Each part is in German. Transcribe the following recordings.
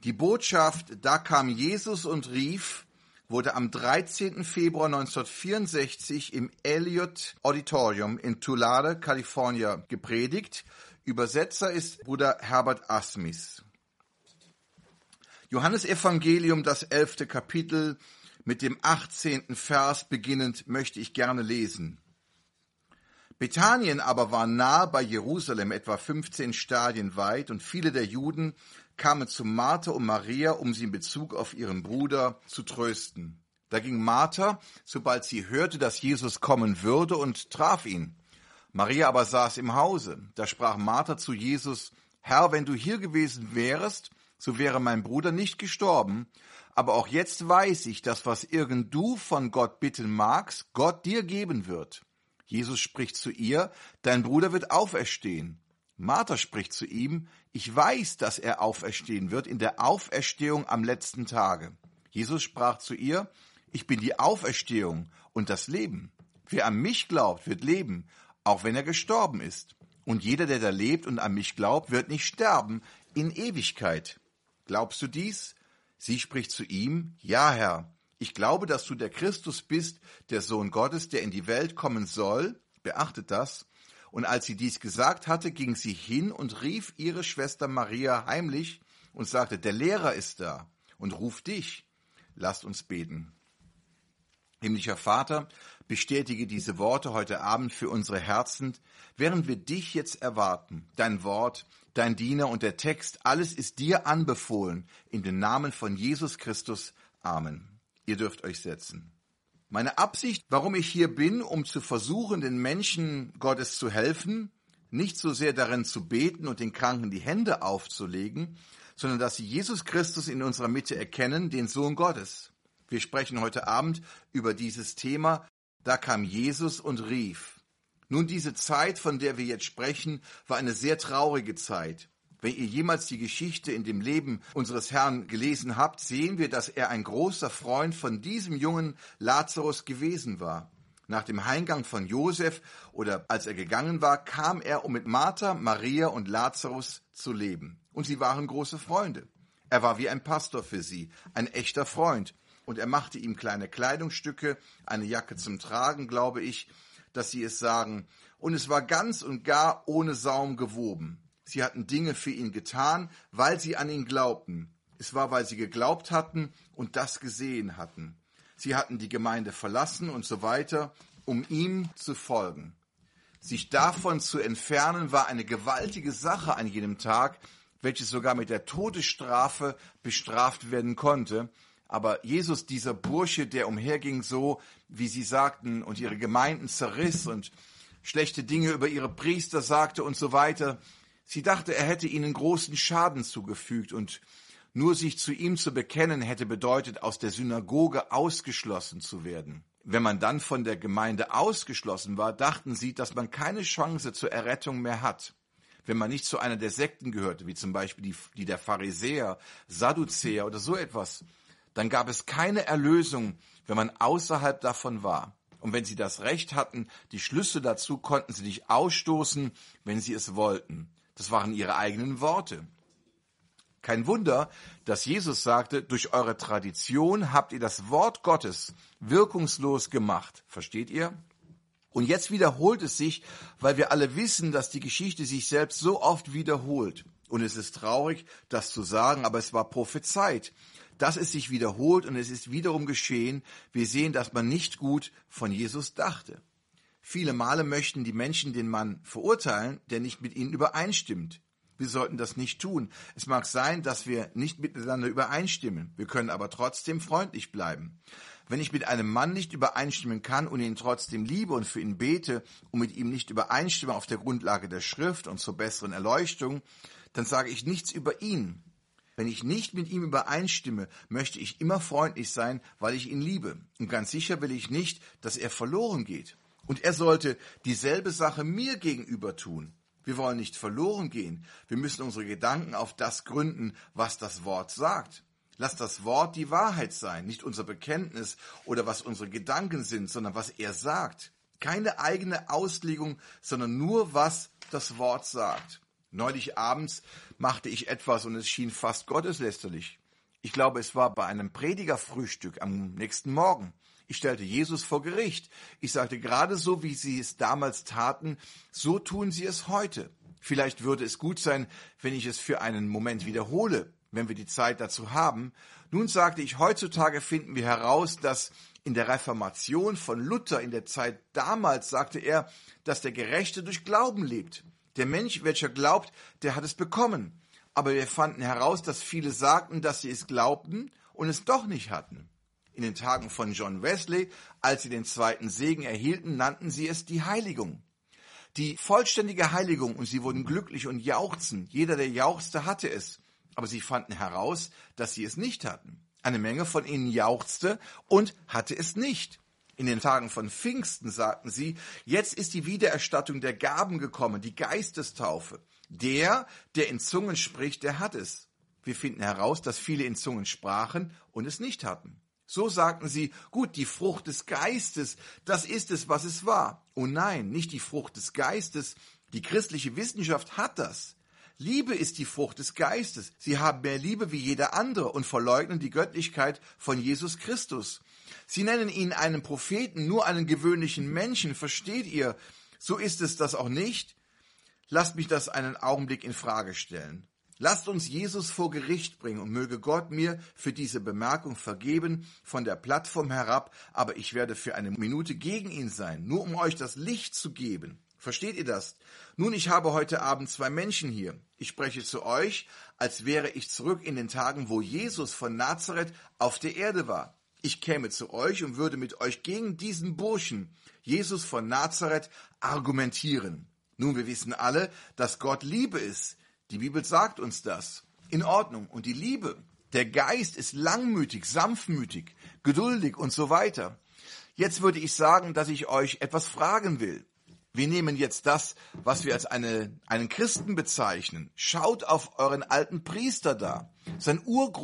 Die Botschaft, da kam Jesus und rief, wurde am 13. Februar 1964 im Elliott Auditorium in Tulare, Kalifornien, gepredigt. Übersetzer ist Bruder Herbert Asmis. Johannesevangelium, das 11. Kapitel, mit dem 18. Vers beginnend, möchte ich gerne lesen. Bethanien aber war nahe bei Jerusalem, etwa 15 Stadien weit, und viele der Juden kamen zu Martha und Maria, um sie in Bezug auf ihren Bruder zu trösten. Da ging Martha, sobald sie hörte, dass Jesus kommen würde, und traf ihn. Maria aber saß im Hause. Da sprach Martha zu Jesus, Herr, wenn du hier gewesen wärest, so wäre mein Bruder nicht gestorben. Aber auch jetzt weiß ich, dass was irgend du von Gott bitten magst, Gott dir geben wird. Jesus spricht zu ihr, dein Bruder wird auferstehen. Martha spricht zu ihm, ich weiß, dass er auferstehen wird in der Auferstehung am letzten Tage. Jesus sprach zu ihr, ich bin die Auferstehung und das Leben. Wer an mich glaubt, wird leben, auch wenn er gestorben ist. Und jeder, der da lebt und an mich glaubt, wird nicht sterben in Ewigkeit. Glaubst du dies? Sie spricht zu ihm, ja, Herr. Ich glaube, dass du der Christus bist, der Sohn Gottes, der in die Welt kommen soll. Beachtet das. Und als sie dies gesagt hatte, ging sie hin und rief ihre Schwester Maria heimlich und sagte, der Lehrer ist da und ruft dich. Lasst uns beten. Himmlischer Vater, bestätige diese Worte heute Abend für unsere Herzen, während wir dich jetzt erwarten. Dein Wort, dein Diener und der Text, alles ist dir anbefohlen. In den Namen von Jesus Christus. Amen. Ihr dürft euch setzen. Meine Absicht, warum ich hier bin, um zu versuchen, den Menschen Gottes zu helfen, nicht so sehr darin zu beten und den Kranken die Hände aufzulegen, sondern dass sie Jesus Christus in unserer Mitte erkennen, den Sohn Gottes. Wir sprechen heute Abend über dieses Thema, da kam Jesus und rief. Nun, diese Zeit, von der wir jetzt sprechen, war eine sehr traurige Zeit. Wenn ihr jemals die Geschichte in dem Leben unseres Herrn gelesen habt, sehen wir, dass er ein großer Freund von diesem jungen Lazarus gewesen war. Nach dem Heimgang von Josef oder als er gegangen war, kam er, um mit Martha, Maria und Lazarus zu leben. Und sie waren große Freunde. Er war wie ein Pastor für sie, ein echter Freund. Und er machte ihm kleine Kleidungsstücke, eine Jacke zum Tragen, glaube ich, dass sie es sagen. Und es war ganz und gar ohne Saum gewoben. Sie hatten Dinge für ihn getan, weil sie an ihn glaubten. Es war, weil sie geglaubt hatten und das gesehen hatten. Sie hatten die Gemeinde verlassen und so weiter, um ihm zu folgen. Sich davon zu entfernen, war eine gewaltige Sache an jenem Tag, welche sogar mit der Todesstrafe bestraft werden konnte. Aber Jesus, dieser Bursche, der umherging so, wie sie sagten, und ihre Gemeinden zerriss und schlechte Dinge über ihre Priester sagte und so weiter, sie dachte, er hätte ihnen großen Schaden zugefügt und nur sich zu ihm zu bekennen, hätte bedeutet, aus der Synagoge ausgeschlossen zu werden. Wenn man dann von der Gemeinde ausgeschlossen war, dachten sie, dass man keine Chance zur Errettung mehr hat. Wenn man nicht zu einer der Sekten gehörte, wie zum Beispiel die der Pharisäer, Sadduzäer oder so etwas, dann gab es keine Erlösung, wenn man außerhalb davon war. Und wenn sie das Recht hatten, die Schlüsse dazu konnten sie nicht ausstoßen, wenn sie es wollten. Das waren ihre eigenen Worte. Kein Wunder, dass Jesus sagte, durch eure Tradition habt ihr das Wort Gottes wirkungslos gemacht. Versteht ihr? Und jetzt wiederholt es sich, weil wir alle wissen, dass die Geschichte sich selbst so oft wiederholt. Und es ist traurig, das zu sagen, aber es war prophezeit, dass es sich wiederholt und es ist wiederum geschehen. Wir sehen, dass man nicht gut von Jesus dachte. Viele Male möchten die Menschen den Mann verurteilen, der nicht mit ihnen übereinstimmt. Wir sollten das nicht tun. Es mag sein, dass wir nicht miteinander übereinstimmen. Wir können aber trotzdem freundlich bleiben. Wenn ich mit einem Mann nicht übereinstimmen kann und ihn trotzdem liebe und für ihn bete und mit ihm nicht übereinstimme auf der Grundlage der Schrift und zur besseren Erleuchtung, dann sage ich nichts über ihn. Wenn ich nicht mit ihm übereinstimme, möchte ich immer freundlich sein, weil ich ihn liebe. Und ganz sicher will ich nicht, dass er verloren geht. Und er sollte dieselbe Sache mir gegenüber tun. Wir wollen nicht verloren gehen. Wir müssen unsere Gedanken auf das gründen, was das Wort sagt. Lass das Wort die Wahrheit sein, nicht unser Bekenntnis oder was unsere Gedanken sind, sondern was er sagt. Keine eigene Auslegung, sondern nur, was das Wort sagt. Neulich abends machte ich etwas und es schien fast gotteslästerlich. Ich glaube, es war bei einem Predigerfrühstück am nächsten Morgen. Ich stellte Jesus vor Gericht. Ich sagte, gerade so, wie sie es damals taten, so tun sie es heute. Vielleicht würde es gut sein, wenn ich es für einen Moment wiederhole, wenn wir die Zeit dazu haben. Nun sagte ich, heutzutage finden wir heraus, dass in der Reformation von Luther in der Zeit damals sagte er, dass der Gerechte durch Glauben lebt. Der Mensch, welcher glaubt, der hat es bekommen. Aber wir fanden heraus, dass viele sagten, dass sie es glaubten und es doch nicht hatten. In den Tagen von John Wesley, als sie den zweiten Segen erhielten, nannten sie es die Heiligung. Die vollständige Heiligung, und sie wurden glücklich und jauchzen. Jeder, der jauchzte, hatte es. Aber sie fanden heraus, dass sie es nicht hatten. Eine Menge von ihnen jauchzte und hatte es nicht. In den Tagen von Pfingsten sagten sie, jetzt ist die Wiedererstattung der Gaben gekommen, die Geistestaufe. Der in Zungen spricht, der hat es. Wir finden heraus, dass viele in Zungen sprachen und es nicht hatten. So sagten sie, gut, die Frucht des Geistes, das ist es, was es war. Oh nein, nicht die Frucht des Geistes. Die christliche Wissenschaft hat das. Liebe ist die Frucht des Geistes. Sie haben mehr Liebe wie jeder andere und verleugnen die Göttlichkeit von Jesus Christus. Sie nennen ihn einen Propheten, nur einen gewöhnlichen Menschen. Versteht ihr? So ist es das auch nicht. Lasst mich das einen Augenblick in Frage stellen. Lasst uns Jesus vor Gericht bringen und möge Gott mir für diese Bemerkung vergeben von der Plattform herab, aber ich werde für eine Minute gegen ihn sein, nur um euch das Licht zu geben. Versteht ihr das? Nun, ich habe heute Abend 2 Menschen hier. Ich spreche zu euch, als wäre ich zurück in den Tagen, wo Jesus von Nazareth auf der Erde war. Ich käme zu euch und würde mit euch gegen diesen Burschen, Jesus von Nazareth, argumentieren. Nun, wir wissen alle, dass Gott Liebe ist. Die Bibel sagt uns das. In Ordnung. Und die Liebe, der Geist ist langmütig, sanftmütig, geduldig und so weiter. Jetzt würde ich sagen, dass ich euch etwas fragen will. Wir nehmen jetzt das, was wir als einen Christen bezeichnen. Schaut auf euren alten Priester da. Sein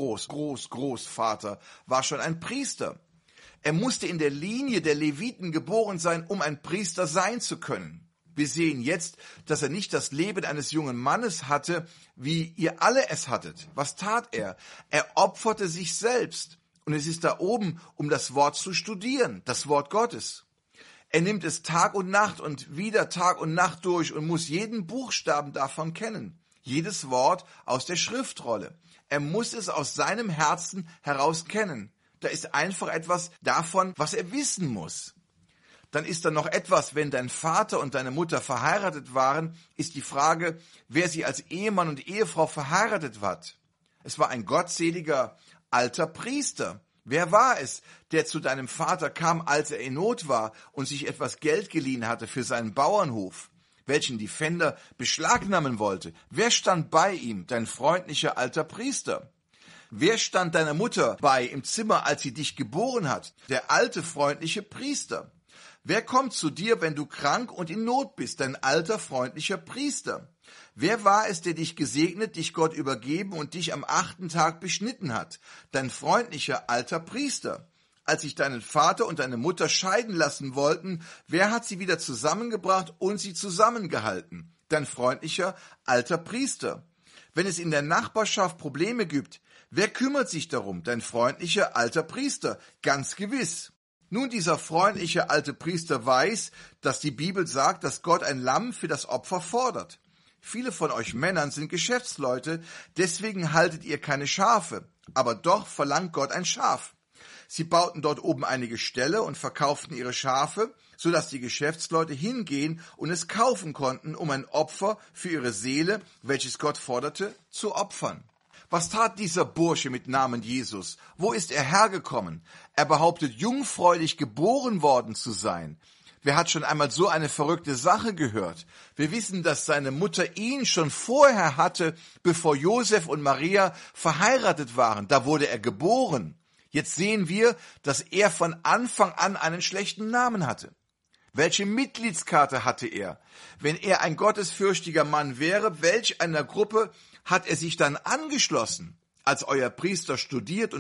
Großvater war schon ein Priester. Er musste in der Linie der Leviten geboren sein, um ein Priester sein zu können. Wir sehen jetzt, dass er nicht das Leben eines jungen Mannes hatte, wie ihr alle es hattet. Was tat er? Er opferte sich selbst. Und es ist da oben, um das Wort zu studieren, das Wort Gottes. Er nimmt es Tag und Nacht und wieder Tag und Nacht durch und muss jeden Buchstaben davon kennen. Jedes Wort aus der Schriftrolle. Er muss es aus seinem Herzen heraus kennen. Da ist einfach etwas davon, was er wissen muss. Dann ist da noch etwas, wenn dein Vater und deine Mutter verheiratet waren, ist die Frage, wer sie als Ehemann und Ehefrau verheiratet hat. Es war ein gottseliger alter Priester. Wer war es, der zu deinem Vater kam, als er in Not war und sich etwas Geld geliehen hatte für seinen Bauernhof, welchen die Pfänder beschlagnahmen wollte? Wer stand bei ihm, dein freundlicher alter Priester? Wer stand deiner Mutter bei im Zimmer, als sie dich geboren hat? Der alte, freundliche Priester. Wer kommt zu dir, wenn du krank und in Not bist? Dein alter, freundlicher Priester. Wer war es, der dich gesegnet, dich Gott übergeben und dich am 8. Tag beschnitten hat? Dein freundlicher alter Priester. Als sich deinen Vater und deine Mutter scheiden lassen wollten, wer hat sie wieder zusammengebracht und sie zusammengehalten? Dein freundlicher alter Priester. Wenn es in der Nachbarschaft Probleme gibt, wer kümmert sich darum? Dein freundlicher alter Priester. Ganz gewiss. Nun, dieser freundliche alte Priester weiß, dass die Bibel sagt, dass Gott ein Lamm für das Opfer fordert. Viele von euch Männern sind Geschäftsleute, deswegen haltet ihr keine Schafe, aber doch verlangt Gott ein Schaf. Sie bauten dort oben einige Ställe und verkauften ihre Schafe, sodass die Geschäftsleute hingehen und es kaufen konnten, um ein Opfer für ihre Seele, welches Gott forderte, zu opfern. Was tat dieser Bursche mit Namen Jesus? Wo ist er hergekommen? Er behauptet, jungfräulich geboren worden zu sein. Wer hat schon einmal so eine verrückte Sache gehört? Wir wissen, dass seine Mutter ihn schon vorher hatte, bevor Josef und Maria verheiratet waren. Da wurde er geboren. Jetzt sehen wir, dass er von Anfang an einen schlechten Namen hatte. Welche Mitgliedskarte hatte er? Wenn er ein gottesfürchtiger Mann wäre, welch einer Gruppe hat er sich dann angeschlossen? Als euer Priester studiert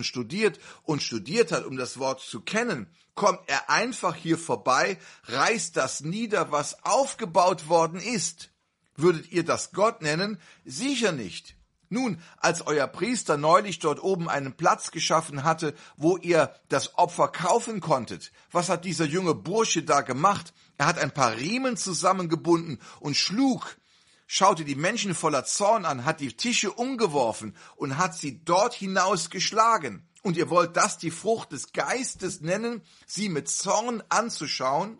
hat, um das Wort zu kennen, kommt er einfach hier vorbei, reißt das nieder, was aufgebaut worden ist. Würdet ihr das Gott nennen? Sicher nicht. Nun, als euer Priester neulich dort oben einen Platz geschaffen hatte, wo ihr das Opfer kaufen konntet, was hat dieser junge Bursche da gemacht? Er hat ein paar Riemen zusammengebunden und schlug, schaute die Menschen voller Zorn an, hat die Tische umgeworfen und hat sie dort hinaus geschlagen. Und ihr wollt das die Frucht des Geistes nennen, sie mit Zorn anzuschauen?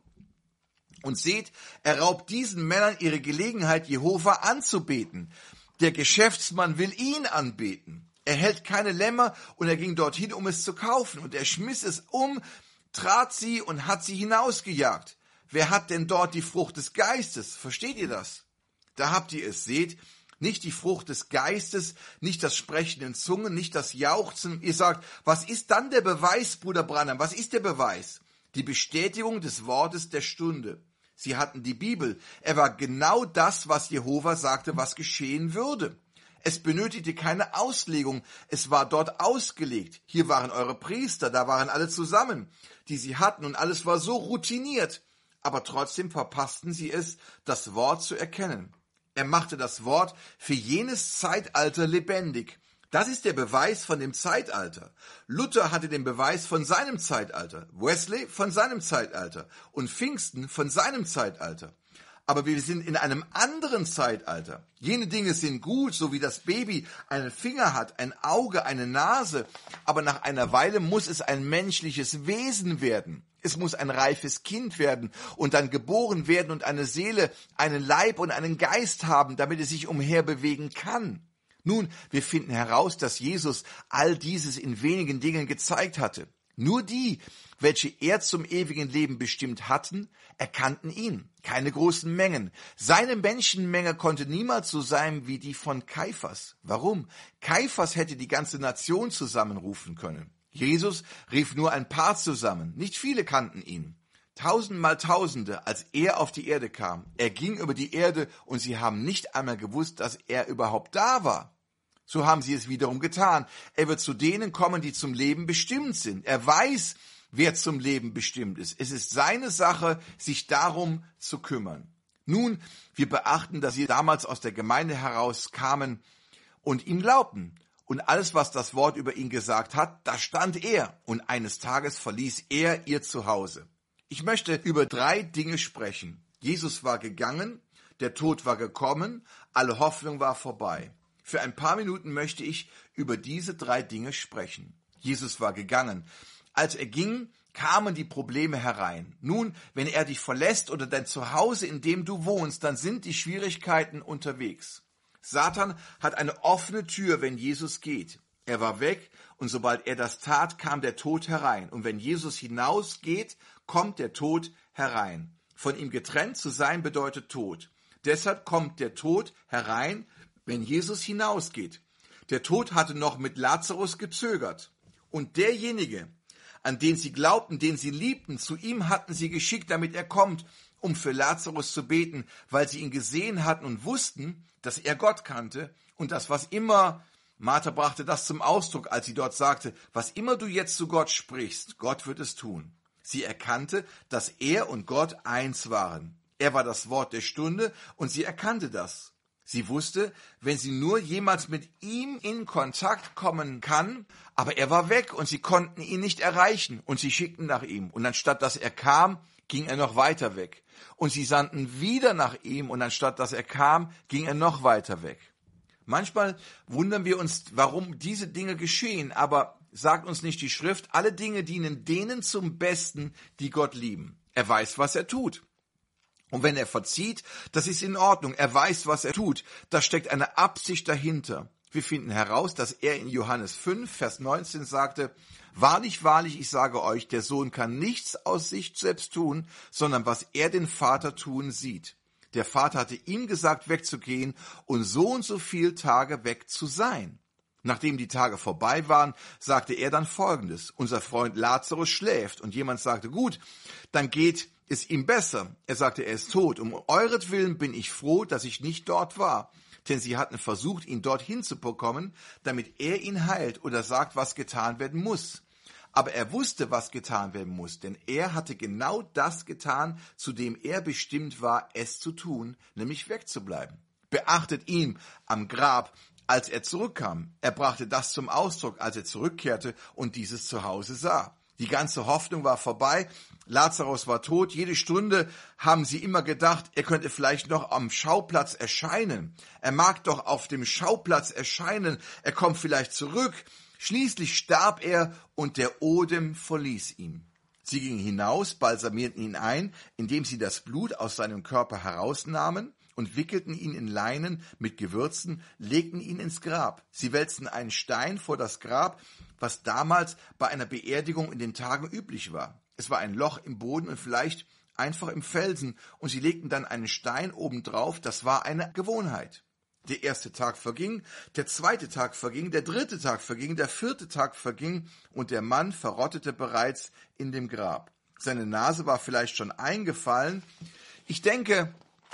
Und seht, er raubt diesen Männern ihre Gelegenheit, Jehova anzubeten. Der Geschäftsmann will ihn anbeten. Er hält keine Lämmer und er ging dorthin, um es zu kaufen. Und er schmiss es um, trat sie und hat sie hinausgejagt. Wer hat denn dort die Frucht des Geistes? Versteht ihr das? Da habt ihr es, seht, nicht die Frucht des Geistes, nicht das Sprechen in Zungen, nicht das Jauchzen. Ihr sagt, was ist dann der Beweis, Bruder Branham? Was ist der Beweis? Die Bestätigung des Wortes der Stunde. Sie hatten die Bibel. Er war genau das, was Jehova sagte, was geschehen würde. Es benötigte keine Auslegung. Es war dort ausgelegt. Hier waren eure Priester, da waren alle zusammen, die sie hatten, und alles war so routiniert. Aber trotzdem verpassten sie es, das Wort zu erkennen. Er machte das Wort für jenes Zeitalter lebendig. Das ist der Beweis von dem Zeitalter. Luther hatte den Beweis von seinem Zeitalter, Wesley von seinem Zeitalter und Pfingsten von seinem Zeitalter. Aber wir sind in einem anderen Zeitalter. Jene Dinge sind gut, so wie das Baby einen Finger hat, ein Auge, eine Nase. Aber nach einer Weile muss es ein menschliches Wesen werden. Es muss ein reifes Kind werden und dann geboren werden und eine Seele, einen Leib und einen Geist haben, damit es sich umherbewegen kann. Nun, wir finden heraus, dass Jesus all dieses in wenigen Dingen gezeigt hatte. Nur die, welche er zum ewigen Leben bestimmt hatten, erkannten ihn. Keine großen Mengen. Seine Menschenmenge konnte niemals so sein wie die von Kaiphas. Warum? Kaiphas hätte die ganze Nation zusammenrufen können. Jesus rief nur ein paar zusammen. Nicht viele kannten ihn. Tausendmal Tausende, als er auf die Erde kam. Er ging über die Erde und sie haben nicht einmal gewusst, dass er überhaupt da war. So haben sie es wiederum getan. Er wird zu denen kommen, die zum Leben bestimmt sind. Er weiß, wer zum Leben bestimmt ist. Es ist seine Sache, sich darum zu kümmern. Nun, wir beachten, dass sie damals aus der Gemeinde herauskamen und ihm glaubten. Und alles, was das Wort über ihn gesagt hat, da stand er. Und eines Tages verließ er ihr Zuhause. Ich möchte über 3 Dinge sprechen. Jesus war gegangen, der Tod war gekommen, alle Hoffnung war vorbei. Für ein paar Minuten möchte ich über diese 3 Dinge sprechen. Jesus war gegangen. Als er ging, kamen die Probleme herein. Nun, wenn er dich verlässt oder dein Zuhause, in dem du wohnst, dann sind die Schwierigkeiten unterwegs. Satan hat eine offene Tür, wenn Jesus geht. Er war weg und sobald er das tat, kam der Tod herein. Und wenn Jesus hinausgeht, kommt der Tod herein. Von ihm getrennt zu sein bedeutet Tod. Deshalb kommt der Tod herein, wenn Jesus hinausgeht. Der Tod hatte noch mit Lazarus gezögert. Und derjenige, an den sie glaubten, den sie liebten, zu ihm hatten sie geschickt, damit er kommt, um für Lazarus zu beten, weil sie ihn gesehen hatten und wussten, dass er Gott kannte und das, was immer, Martha brachte das zum Ausdruck, als sie dort sagte, was immer du jetzt zu Gott sprichst, Gott wird es tun. Sie erkannte, dass er und Gott eins waren. Er war das Wort der Stunde und sie erkannte das. Sie wusste, wenn sie nur jemals mit ihm in Kontakt kommen kann, aber er war weg und sie konnten ihn nicht erreichen und sie schickten nach ihm. Und anstatt dass er kam, ging er noch weiter weg. Und sie sandten wieder nach ihm und anstatt dass er kam, ging er noch weiter weg. Manchmal wundern wir uns, warum diese Dinge geschehen, aber sagt uns nicht die Schrift, alle Dinge dienen denen zum Besten, die Gott lieben. Er weiß, was er tut. Und wenn er verzieht, das ist in Ordnung. Er weiß, was er tut. Da steckt eine Absicht dahinter. Wir finden heraus, dass er in Johannes 5, Vers 19 sagte, Wahrlich, wahrlich, ich sage euch, der Sohn kann nichts aus sich selbst tun, sondern was er den Vater tun sieht. Der Vater hatte ihm gesagt, wegzugehen und so viel Tage weg zu sein. Nachdem die Tage vorbei waren, sagte er dann Folgendes. Unser Freund Lazarus schläft. Und jemand sagte, gut, dann geht es ihm besser. Er sagte, er ist tot. Um euretwillen bin ich froh, dass ich nicht dort war. Denn sie hatten versucht, ihn dorthin zu bekommen, damit er ihn heilt oder sagt, was getan werden muss. Aber er wusste, was getan werden muss, denn er hatte genau das getan, zu dem er bestimmt war, es zu tun, nämlich wegzubleiben. Beachtet ihn am Grab, als er zurückkam. Er brachte das zum Ausdruck, als er zurückkehrte und dieses zu Hause sah. Die ganze Hoffnung war vorbei. Lazarus war tot. Jede Stunde haben sie immer gedacht, er könnte vielleicht noch am Schauplatz erscheinen. Er mag doch auf dem Schauplatz erscheinen. Er kommt vielleicht zurück. Schließlich starb er und der Odem verließ ihn. Sie gingen hinaus, balsamierten ihn ein, indem sie das Blut aus seinem Körper herausnahmen und wickelten ihn in Leinen mit Gewürzen, legten ihn ins Grab. Sie wälzten einen Stein vor das Grab, was damals bei einer Beerdigung in den Tagen üblich war. Es war ein Loch im Boden und vielleicht einfach im Felsen, und sie legten dann einen Stein obendrauf. Das war eine Gewohnheit. Der erste Tag verging, der zweite Tag verging, der dritte Tag verging, der vierte Tag verging, und der Mann verrottete bereits in dem Grab. Seine Nase war vielleicht schon eingefallen. Ich denke,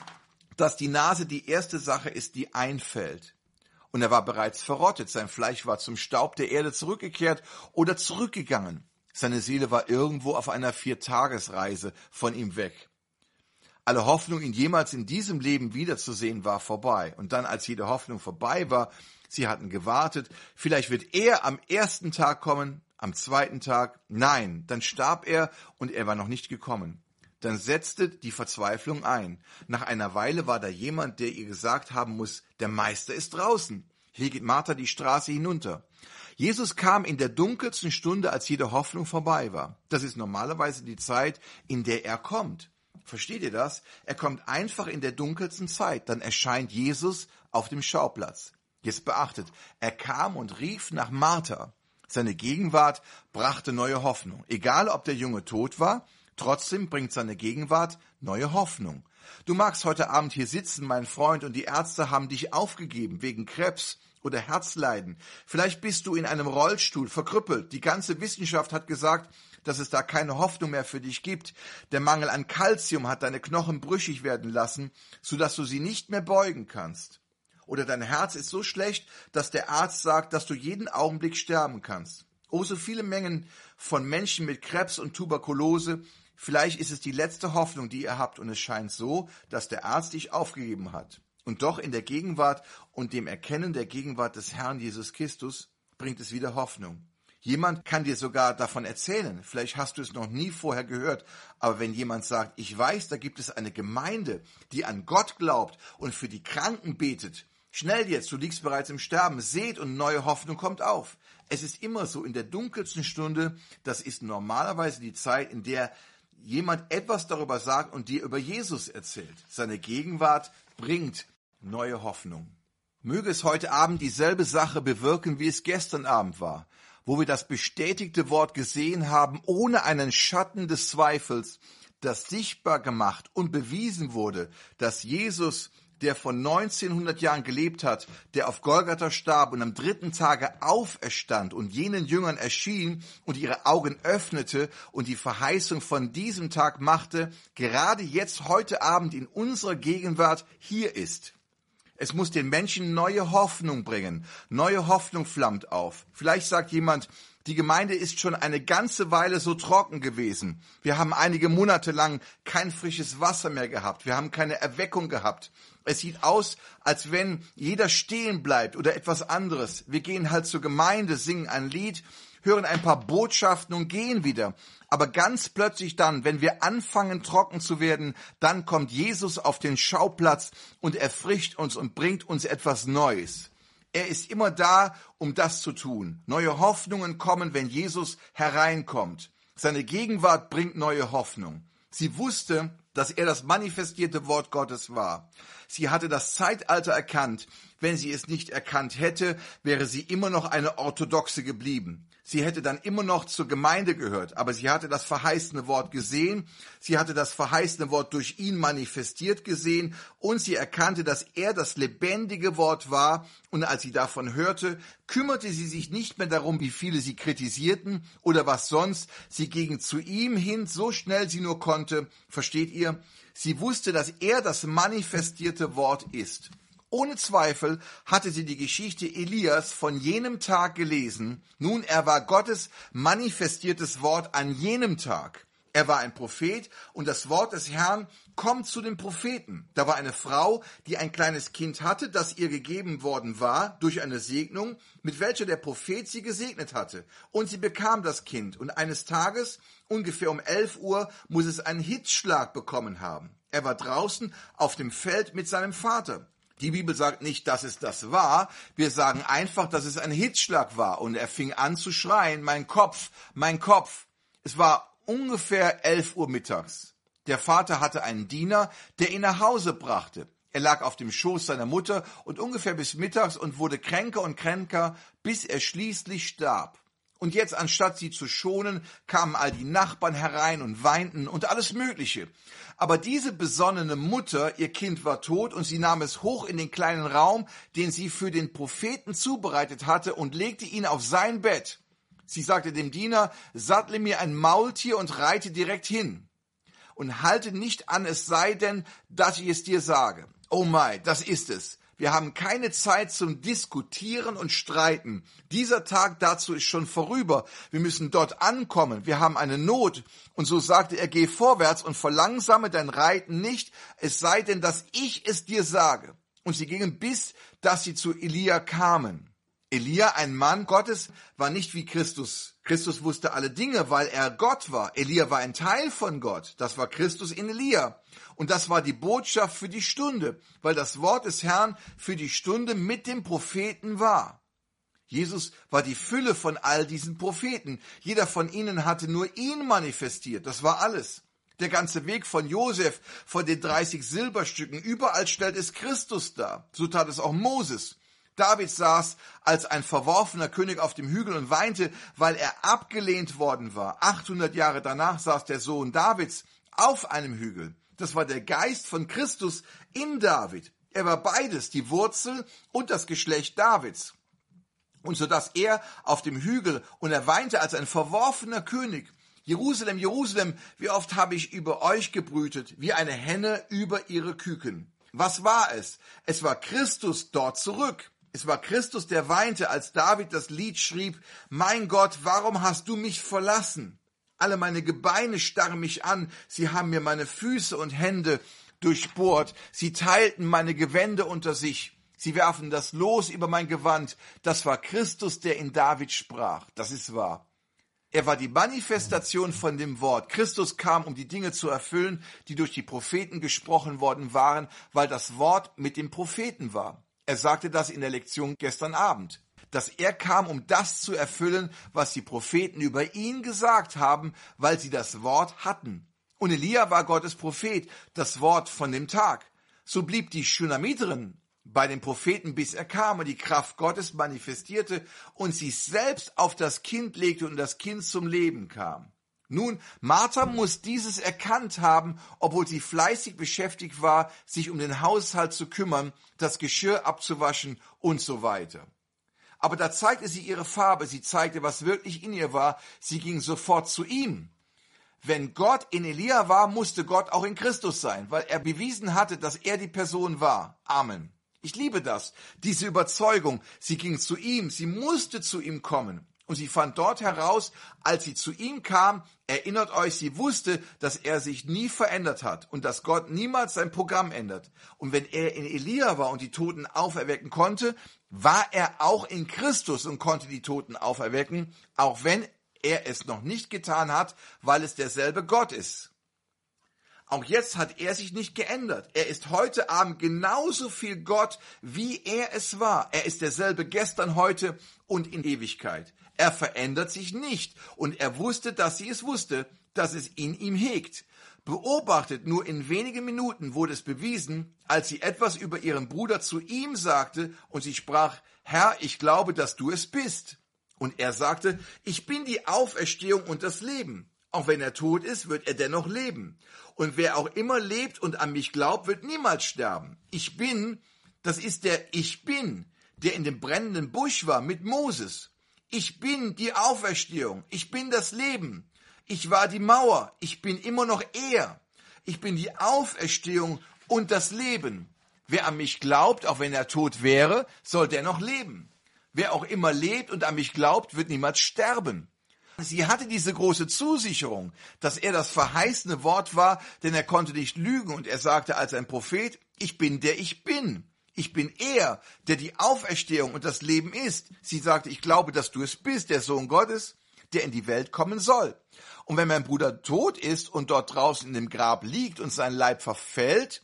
dass die Nase die erste Sache ist, die einfällt. Und er war bereits verrottet, sein Fleisch war zum Staub der Erde zurückgekehrt oder zurückgegangen. Seine Seele war irgendwo auf einer 4-Tagesreise von ihm weg. Alle Hoffnung, ihn jemals in diesem Leben wiederzusehen, war vorbei. Und dann, als jede Hoffnung vorbei war, sie hatten gewartet, vielleicht wird er am ersten Tag kommen, am zweiten Tag, nein, dann starb er und er war noch nicht gekommen. Dann setzte die Verzweiflung ein. Nach einer Weile war da jemand, der ihr gesagt haben muss, der Meister ist draußen. Hier geht Martha die Straße hinunter. Jesus kam in der dunkelsten Stunde, als jede Hoffnung vorbei war. Das ist normalerweise die Zeit, in der er kommt. Versteht ihr das? Er kommt einfach in der dunkelsten Zeit. Dann erscheint Jesus auf dem Schauplatz. Jetzt beachtet, er kam und rief nach Martha. Seine Gegenwart brachte neue Hoffnung. Egal, ob der Junge tot war, trotzdem bringt seine Gegenwart neue Hoffnung. Du magst heute Abend hier sitzen, mein Freund, und die Ärzte haben dich aufgegeben wegen Krebs oder Herzleiden. Vielleicht bist du in einem Rollstuhl verkrüppelt. Die ganze Wissenschaft hat gesagt, dass es da keine Hoffnung mehr für dich gibt. Der Mangel an Kalzium hat deine Knochen brüchig werden lassen, sodass du sie nicht mehr beugen kannst. Oder dein Herz ist so schlecht, dass der Arzt sagt, dass du jeden Augenblick sterben kannst. Oh, so viele Mengen von Menschen mit Krebs und Tuberkulose. Vielleicht ist es die letzte Hoffnung, die ihr habt, und es scheint so, dass der Arzt dich aufgegeben hat. Und doch in der Gegenwart und dem Erkennen der Gegenwart des Herrn Jesus Christus bringt es wieder Hoffnung. Jemand kann dir sogar davon erzählen, vielleicht hast du es noch nie vorher gehört, aber wenn jemand sagt, ich weiß, da gibt es eine Gemeinde, die an Gott glaubt und für die Kranken betet, schnell jetzt, du liegst bereits im Sterben, seht und neue Hoffnung kommt auf. Es ist immer so, in der dunkelsten Stunde, das ist normalerweise die Zeit, in der jemand etwas darüber sagt und dir über Jesus erzählt. Seine Gegenwart bringt neue Hoffnung. Möge es heute Abend dieselbe Sache bewirken, wie es gestern Abend war, wo wir das bestätigte Wort gesehen haben, ohne einen Schatten des Zweifels, das sichtbar gemacht und bewiesen wurde, dass Jesus, der vor 1900 Jahren gelebt hat, der auf Golgatha starb und am 3. Tage auferstand und jenen Jüngern erschien und ihre Augen öffnete und die Verheißung von diesem Tag machte, gerade jetzt, heute Abend in unserer Gegenwart hier ist. Es muss den Menschen neue Hoffnung bringen. Neue Hoffnung flammt auf. Vielleicht sagt jemand, die Gemeinde ist schon eine ganze Weile so trocken gewesen. Wir haben einige Monate lang kein frisches Wasser mehr gehabt. Wir haben keine Erweckung gehabt. Es sieht aus, als wenn jeder stehen bleibt oder etwas anderes. Wir gehen halt zur Gemeinde, singen ein Lied, hören ein paar Botschaften und gehen wieder. Aber ganz plötzlich dann, wenn wir anfangen trocken zu werden, dann kommt Jesus auf den Schauplatz und erfrischt uns und bringt uns etwas Neues. Er ist immer da, um das zu tun. Neue Hoffnungen kommen, wenn Jesus hereinkommt. Seine Gegenwart bringt neue Hoffnung. Sie wusste, dass er das manifestierte Wort Gottes war. Sie hatte das Zeitalter erkannt. Wenn sie es nicht erkannt hätte, wäre sie immer noch eine Orthodoxe geblieben. Sie hätte dann immer noch zur Gemeinde gehört, aber sie hatte das verheißene Wort gesehen, sie hatte das verheißene Wort durch ihn manifestiert gesehen und sie erkannte, dass er das lebendige Wort war, und als sie davon hörte, kümmerte sie sich nicht mehr darum, wie viele sie kritisierten oder was sonst. Sie ging zu ihm hin, so schnell sie nur konnte. Versteht ihr? Sie wusste, dass er das manifestierte Wort ist. Ohne Zweifel hatte sie die Geschichte Elias von jenem Tag gelesen. Nun, er war Gottes manifestiertes Wort an jenem Tag. Er war ein Prophet und das Wort des Herrn kommt zu dem Propheten. Da war eine Frau, die ein kleines Kind hatte, das ihr gegeben worden war durch eine Segnung, mit welcher der Prophet sie gesegnet hatte. Und sie bekam das Kind und eines Tages, ungefähr um 11 Uhr, muss es einen Hitzschlag bekommen haben. Er war draußen auf dem Feld mit seinem Vater. Die Bibel sagt nicht, dass es das war. Wir sagen einfach, dass es ein Hitzschlag war. Und er fing an zu schreien, mein Kopf, mein Kopf. Es war ungefähr 11 Uhr mittags. Der Vater hatte einen Diener, der ihn nach Hause brachte. Er lag auf dem Schoß seiner Mutter und ungefähr bis mittags und wurde kränker und kränker, bis er schließlich starb. Und jetzt, anstatt sie zu schonen, kamen all die Nachbarn herein und weinten und alles Mögliche. Aber diese besonnene Mutter, ihr Kind war tot und sie nahm es hoch in den kleinen Raum, den sie für den Propheten zubereitet hatte und legte ihn auf sein Bett. Sie sagte dem Diener, sattle mir ein Maultier und reite direkt hin. Und halte nicht an, es sei denn, dass ich es dir sage. Oh mein, das ist es. Wir haben keine Zeit zum Diskutieren und Streiten. Dieser Tag dazu ist schon vorüber. Wir müssen dort ankommen. Wir haben eine Not. Und so sagte er, geh vorwärts und verlangsame dein Reiten nicht, es sei denn, dass ich es dir sage. Und sie gingen bis, dass sie zu Elia kamen. Elia, ein Mann Gottes, war nicht wie Christus. Christus wusste alle Dinge, weil er Gott war. Elia war ein Teil von Gott. Das war Christus in Elia. Und das war die Botschaft für die Stunde, weil das Wort des Herrn für die Stunde mit dem Propheten war. Jesus war die Fülle von all diesen Propheten. Jeder von ihnen hatte nur ihn manifestiert. Das war alles. Der ganze Weg von Josef, von den 30 Silberstücken, überall stellt es Christus dar. So tat es auch Moses. David saß als ein verworfener König auf dem Hügel und weinte, weil er abgelehnt worden war. 800 Jahre danach saß der Sohn Davids auf einem Hügel. Das war der Geist von Christus in David. Er war beides, die Wurzel und das Geschlecht Davids. Und so dass er auf dem Hügel und er weinte als ein verworfener König. Jerusalem, Jerusalem, wie oft habe ich über euch gebrütet, wie eine Henne über ihre Küken. Was war es? Es war Christus dort zurück. Es war Christus, der weinte, als David das Lied schrieb, mein Gott, warum hast du mich verlassen? Alle meine Gebeine starren mich an, sie haben mir meine Füße und Hände durchbohrt, sie teilten meine Gewände unter sich, sie werfen das Los über mein Gewand. Das war Christus, der in David sprach, das ist wahr. Er war die Manifestation von dem Wort. Christus kam, um die Dinge zu erfüllen, die durch die Propheten gesprochen worden waren, weil das Wort mit dem Propheten war. Er sagte das in der Lektion gestern Abend, dass er kam, um das zu erfüllen, was die Propheten über ihn gesagt haben, weil sie das Wort hatten. Und Elia war Gottes Prophet, das Wort von dem Tag. So blieb die Schunamiterin bei den Propheten, bis er kam und die Kraft Gottes manifestierte und sie selbst auf das Kind legte und das Kind zum Leben kam. Nun, Martha muss dieses erkannt haben, obwohl sie fleißig beschäftigt war, sich um den Haushalt zu kümmern, das Geschirr abzuwaschen und so weiter. Aber da zeigte sie ihre Farbe, sie zeigte, was wirklich in ihr war, sie ging sofort zu ihm. Wenn Gott in Elia war, musste Gott auch in Christus sein, weil er bewiesen hatte, dass er die Person war. Amen. Ich liebe das, diese Überzeugung. Sie ging zu ihm, sie musste zu ihm kommen. Und sie fand dort heraus, als sie zu ihm kam, erinnert euch, sie wusste, dass er sich nie verändert hat und dass Gott niemals sein Programm ändert. Und wenn er in Elia war und die Toten auferwecken konnte, war er auch in Christus und konnte die Toten auferwecken, auch wenn er es noch nicht getan hat, weil es derselbe Gott ist. Auch jetzt hat er sich nicht geändert. Er ist heute Abend genauso viel Gott, wie er es war. Er ist derselbe gestern, heute und in Ewigkeit. Er verändert sich nicht und er wusste, dass sie es wusste, dass es in ihm hegt. Beobachtet, nur in wenigen Minuten wurde es bewiesen, als sie etwas über ihren Bruder zu ihm sagte und sie sprach, Herr, ich glaube, dass du es bist. Und er sagte, ich bin die Auferstehung und das Leben. Auch wenn er tot ist, wird er dennoch leben. Und wer auch immer lebt und an mich glaubt, wird niemals sterben. Ich bin, das ist der Ich Bin, der in dem brennenden Busch war mit Moses. Ich bin die Auferstehung. Ich bin das Leben. Ich war die Mauer. Ich bin immer noch er. Ich bin die Auferstehung und das Leben. Wer an mich glaubt, auch wenn er tot wäre, soll dennoch leben. Wer auch immer lebt und an mich glaubt, wird niemals sterben. Sie hatte diese große Zusicherung, dass er das verheißene Wort war, denn er konnte nicht lügen und er sagte als ein Prophet, ich bin der ich bin. Ich bin er, der die Auferstehung und das Leben ist. Sie sagte, ich glaube, dass du es bist, der Sohn Gottes, der in die Welt kommen soll. Und wenn mein Bruder tot ist und dort draußen in dem Grab liegt und sein Leib verfällt,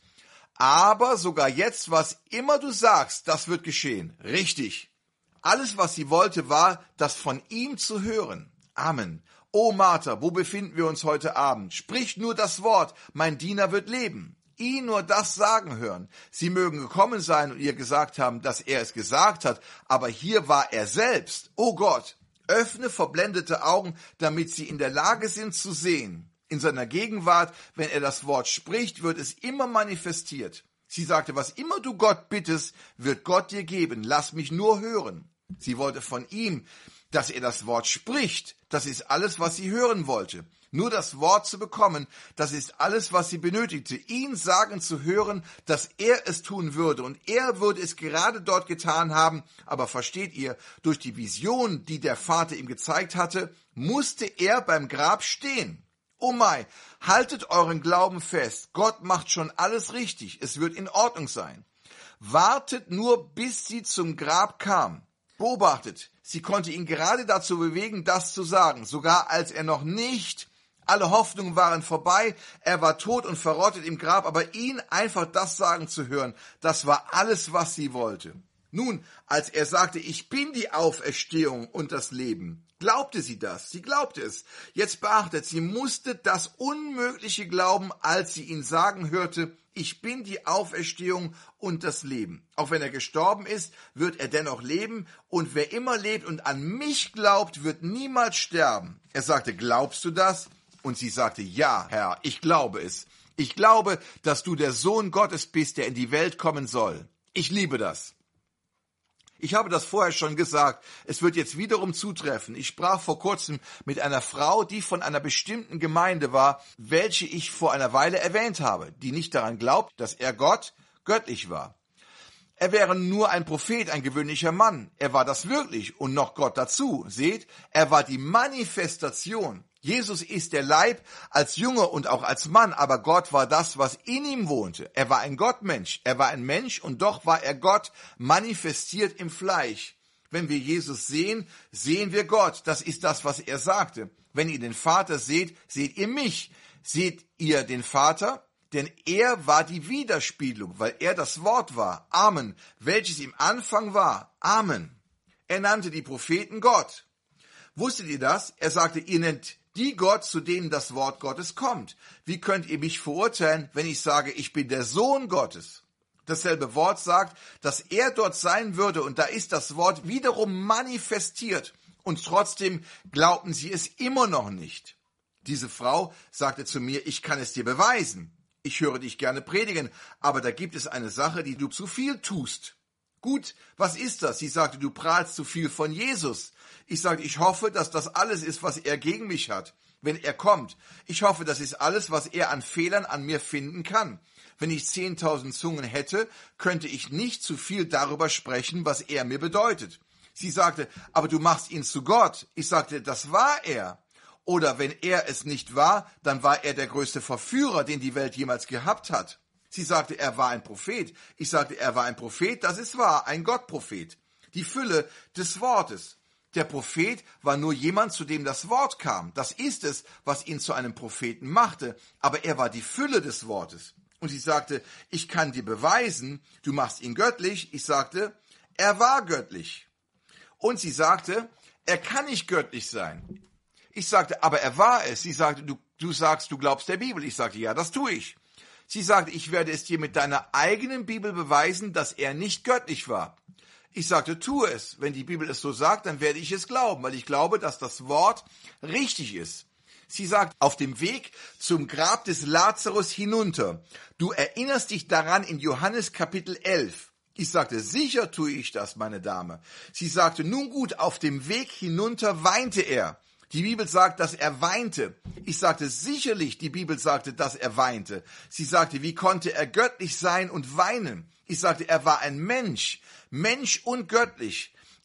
aber sogar jetzt, was immer du sagst, das wird geschehen. Richtig. Alles, was sie wollte, war, das von ihm zu hören. Amen. O Martha, wo befinden wir uns heute Abend? Sprich nur das Wort, mein Diener wird leben. Ihn nur das sagen hören. Sie mögen gekommen sein und ihr gesagt haben, dass er es gesagt hat, aber hier war er selbst. O Gott, öffne verblendete Augen, damit sie in der Lage sind zu sehen. In seiner Gegenwart, wenn er das Wort spricht, wird es immer manifestiert. Sie sagte, was immer du Gott bittest, wird Gott dir geben. Lass mich nur hören. Sie wollte von ihm, dass er das Wort spricht. Das ist alles, was sie hören wollte. Nur das Wort zu bekommen, das ist alles, was sie benötigte. Ihn sagen zu hören, dass er es tun würde. Und er würde es gerade dort getan haben. Aber versteht ihr, durch die Vision, die der Vater ihm gezeigt hatte, musste er beim Grab stehen. Oh mein, haltet euren Glauben fest. Gott macht schon alles richtig. Es wird in Ordnung sein. Wartet nur, bis sie zum Grab kam. Beobachtet, sie konnte ihn gerade dazu bewegen, das zu sagen, sogar als er noch nicht, alle Hoffnungen waren vorbei, er war tot und verrottet im Grab, aber ihn einfach das sagen zu hören, das war alles, was sie wollte. Nun, als er sagte, ich bin die Auferstehung und das Leben, glaubte sie das, sie glaubte es. Jetzt beachtet, sie musste das Unmögliche glauben, als sie ihn sagen hörte, ich bin die Auferstehung und das Leben. Auch wenn er gestorben ist, wird er dennoch leben und wer immer lebt und an mich glaubt, wird niemals sterben. Er sagte, glaubst du das? Und sie sagte, ja, Herr, ich glaube es. Ich glaube, dass du der Sohn Gottes bist, der in die Welt kommen soll. Ich liebe das. Ich habe das vorher schon gesagt, es wird jetzt wiederum zutreffen. Ich sprach vor kurzem mit einer Frau, die von einer bestimmten Gemeinde war, welche ich vor einer Weile erwähnt habe, die nicht daran glaubt, dass er Gott göttlich war. Er wäre nur ein Prophet, ein gewöhnlicher Mann. Er war das wirklich und noch Gott dazu. Seht, er war die Manifestation. Jesus ist der Leib als Junge und auch als Mann, aber Gott war das, was in ihm wohnte. Er war ein Gottmensch, er war ein Mensch und doch war er Gott manifestiert im Fleisch. Wenn wir Jesus sehen, sehen wir Gott. Das ist das, was er sagte. Wenn ihr den Vater seht, seht ihr mich. Seht ihr den Vater? Denn er war die Widerspiegelung, weil er das Wort war. Amen. Welches im Anfang war. Amen. Er nannte die Propheten Gott. Wusstet ihr das? Er sagte, ihr nennt die Gott, zu denen das Wort Gottes kommt. Wie könnt ihr mich verurteilen, wenn ich sage, ich bin der Sohn Gottes? Dasselbe Wort sagt, dass er dort sein würde und da ist das Wort wiederum manifestiert. Und trotzdem glaubten sie es immer noch nicht. Diese Frau sagte zu mir, ich kann es dir beweisen. Ich höre dich gerne predigen, aber da gibt es eine Sache, die du zu viel tust. Gut, was ist das? Sie sagte, du prahlst zu viel von Jesus. Ich sagte, ich hoffe, dass das alles ist, was er gegen mich hat, wenn er kommt. Ich hoffe, das ist alles, was er an Fehlern an mir finden kann. Wenn ich 10.000 Zungen hätte, könnte ich nicht zu viel darüber sprechen, was er mir bedeutet. Sie sagte, aber du machst ihn zu Gott. Ich sagte, das war er. Oder wenn er es nicht war, dann war er der größte Verführer, den die Welt jemals gehabt hat. Sie sagte, er war ein Prophet. Ich sagte, er war ein Prophet, das ist wahr, ein Gottprophet. Die Fülle des Wortes. Der Prophet war nur jemand, zu dem das Wort kam. Das ist es, was ihn zu einem Propheten machte. Aber er war die Fülle des Wortes. Und sie sagte, ich kann dir beweisen, du machst ihn göttlich. Ich sagte, er war göttlich. Und sie sagte, er kann nicht göttlich sein. Ich sagte, aber er war es. Sie sagte, du sagst, du glaubst der Bibel. Ich sagte, ja, das tue ich. Sie sagte, ich werde es dir mit deiner eigenen Bibel beweisen, dass er nicht göttlich war. Ich sagte, tu es. Wenn die Bibel es so sagt, dann werde ich es glauben, weil ich glaube, dass das Wort richtig ist. Sie sagt, auf dem Weg zum Grab des Lazarus hinunter. Du erinnerst dich daran in Johannes Kapitel 11. Ich sagte, sicher tue ich das, meine Dame. Sie sagte, nun gut, auf dem Weg hinunter weinte er. Die Bibel sagt, dass er weinte. Ich sagte, sicherlich, die Bibel sagte, dass er weinte. Sie sagte, wie konnte er göttlich sein und weinen? Ich sagte, er war ein Mensch, Mensch und göttlich.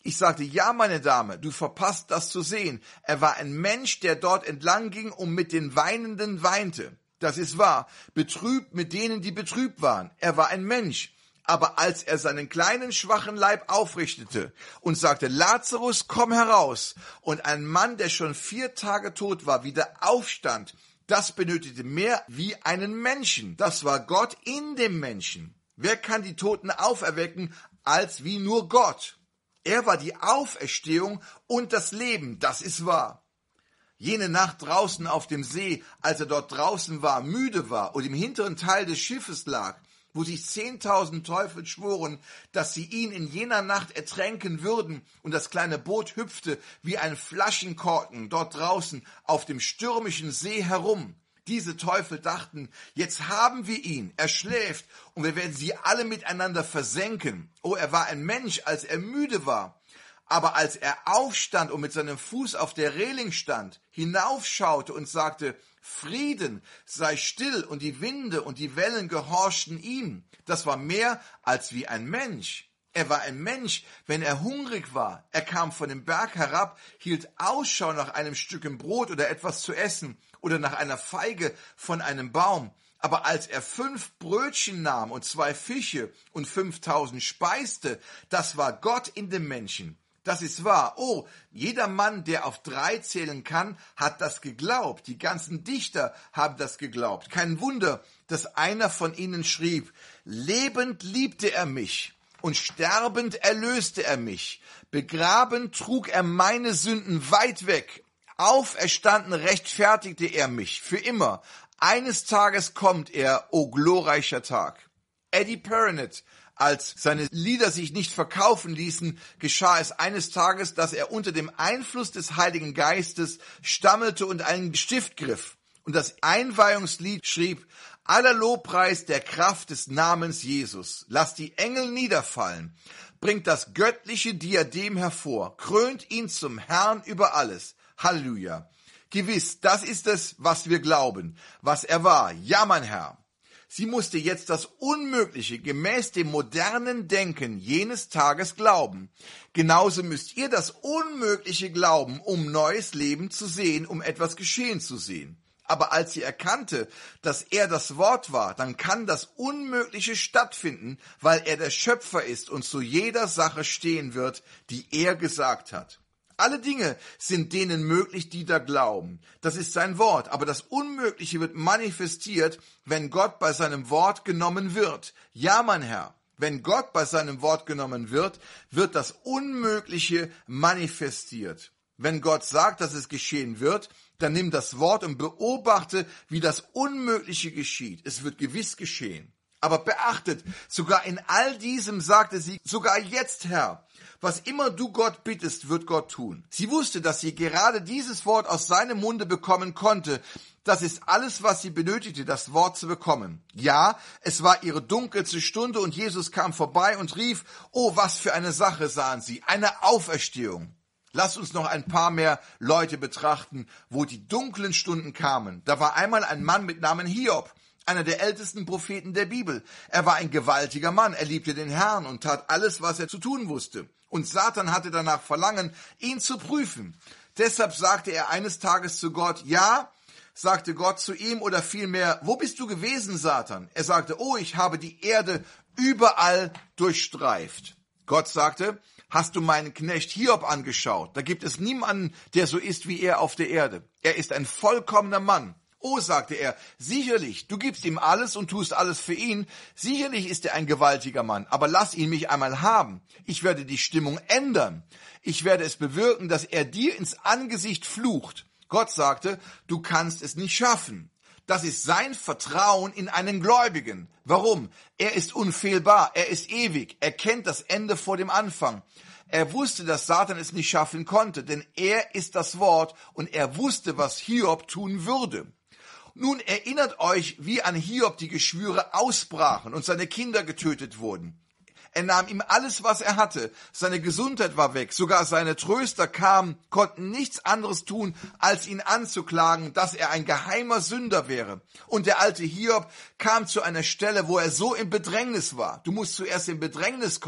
Ich sagte, ja, meine Dame, du verpasst das zu sehen. Er war ein Mensch, der dort entlang ging und mit den Weinenden weinte. Das ist wahr. Betrübt mit denen, die betrübt waren. Er war ein Mensch. Aber als er seinen kleinen, schwachen Leib aufrichtete und sagte, Lazarus, komm heraus, und ein Mann, der schon 4 Tage tot war, wieder aufstand, das benötigte mehr wie einen Menschen. Das war Gott in dem Menschen. Wer kann die Toten auferwecken, als wie nur Gott? Er war die Auferstehung und das Leben, das ist wahr. Jene Nacht draußen auf dem See, als er dort draußen war, müde war und im hinteren Teil des Schiffes lag, wo sich 10.000 Teufel schworen, dass sie ihn in jener Nacht ertränken würden, und das kleine Boot hüpfte wie ein Flaschenkorken dort draußen auf dem stürmischen See herum. Diese Teufel dachten, jetzt haben wir ihn, er schläft und wir werden sie alle miteinander versenken. Oh, er war ein Mensch, als er müde war. Aber als er aufstand und mit seinem Fuß auf der Reling stand, hinaufschaute und sagte, Frieden, sei still, und die Winde und die Wellen gehorchten ihm. Das war mehr als wie ein Mensch. Er war ein Mensch, wenn er hungrig war. Er kam von dem Berg herab, hielt Ausschau nach einem Stückchen Brot oder etwas zu essen oder nach einer Feige von einem Baum. Aber als er 5 Brötchen nahm und 2 Fische und 5.000 speiste, das war Gott in dem Menschen. Das ist wahr. Oh, jeder Mann, der auf 3 zählen kann, hat das geglaubt. Die ganzen Dichter haben das geglaubt. Kein Wunder, dass einer von ihnen schrieb, lebend liebte er mich und sterbend erlöste er mich. Begraben trug er meine Sünden weit weg. Auferstanden rechtfertigte er mich für immer. Eines Tages kommt er, o glorreicher Tag. Eddie Perronet, als seine Lieder sich nicht verkaufen ließen, geschah es eines Tages, dass er unter dem Einfluss des Heiligen Geistes stammelte und einen Stift griff und das Einweihungslied schrieb, aller Lobpreis der Kraft des Namens Jesus. Lasst die Engel niederfallen, bringt das göttliche Diadem hervor, krönt ihn zum Herrn über alles. Halleluja. Gewiss, das ist es, was wir glauben, was er war. Ja, mein Herr. Sie musste jetzt das Unmögliche gemäß dem modernen Denken jenes Tages glauben. Genauso müsst ihr das Unmögliche glauben, um neues Leben zu sehen, um etwas geschehen zu sehen. Aber als sie erkannte, dass er das Wort war, dann kann das Unmögliche stattfinden, weil er der Schöpfer ist und zu jeder Sache stehen wird, die er gesagt hat. Alle Dinge sind denen möglich, die da glauben. Das ist sein Wort. Aber das Unmögliche wird manifestiert, wenn Gott bei seinem Wort genommen wird. Ja, mein Herr, wenn Gott bei seinem Wort genommen wird, wird das Unmögliche manifestiert. Wenn Gott sagt, dass es geschehen wird, dann nimm das Wort und beobachte, wie das Unmögliche geschieht. Es wird gewiss geschehen. Aber beachtet, sogar in all diesem sagte sie, sogar jetzt, Herr, was immer du Gott bittest, wird Gott tun. Sie wusste, dass sie gerade dieses Wort aus seinem Munde bekommen konnte. Das ist alles, was sie benötigte, das Wort zu bekommen. Ja, es war ihre dunkelste Stunde und Jesus kam vorbei und rief, oh, was für eine Sache sahen sie, eine Auferstehung. Lasst uns noch ein paar mehr Leute betrachten, wo die dunklen Stunden kamen. Da war einmal ein Mann mit Namen Hiob, einer der ältesten Propheten der Bibel. Er war ein gewaltiger Mann, er liebte den Herrn und tat alles, was er zu tun wusste. Und Satan hatte danach Verlangen, ihn zu prüfen. Deshalb sagte er eines Tages zu Gott, ja, sagte Gott zu ihm, oder vielmehr, wo bist du gewesen, Satan? Er sagte, oh, ich habe die Erde überall durchstreift. Gott sagte, hast du meinen Knecht Hiob angeschaut? Da gibt es niemanden, der so ist wie er auf der Erde. Er ist ein vollkommener Mann. Oh, sagte er, sicherlich, du gibst ihm alles und tust alles für ihn. Sicherlich ist er ein gewaltiger Mann, aber lass ihn mich einmal haben. Ich werde die Stimmung ändern. Ich werde es bewirken, dass er dir ins Angesicht flucht. Gott sagte, du kannst es nicht schaffen. Das ist sein Vertrauen in einen Gläubigen. Warum? Er ist unfehlbar, er ist ewig, er kennt das Ende vor dem Anfang. Er wusste, dass Satan es nicht schaffen konnte, denn er ist das Wort und er wusste, was Hiob tun würde. Nun erinnert euch, wie an Hiob die Geschwüre ausbrachen und seine Kinder getötet wurden. Er nahm ihm alles, was er hatte. Seine Gesundheit war weg. Sogar seine Tröster kamen, konnten nichts anderes tun, als ihn anzuklagen, dass er ein geheimer Sünder wäre. Und der alte Hiob kam zu einer Stelle, wo er so im Bedrängnis war. Du musst zuerst in Bedrängnis kommen.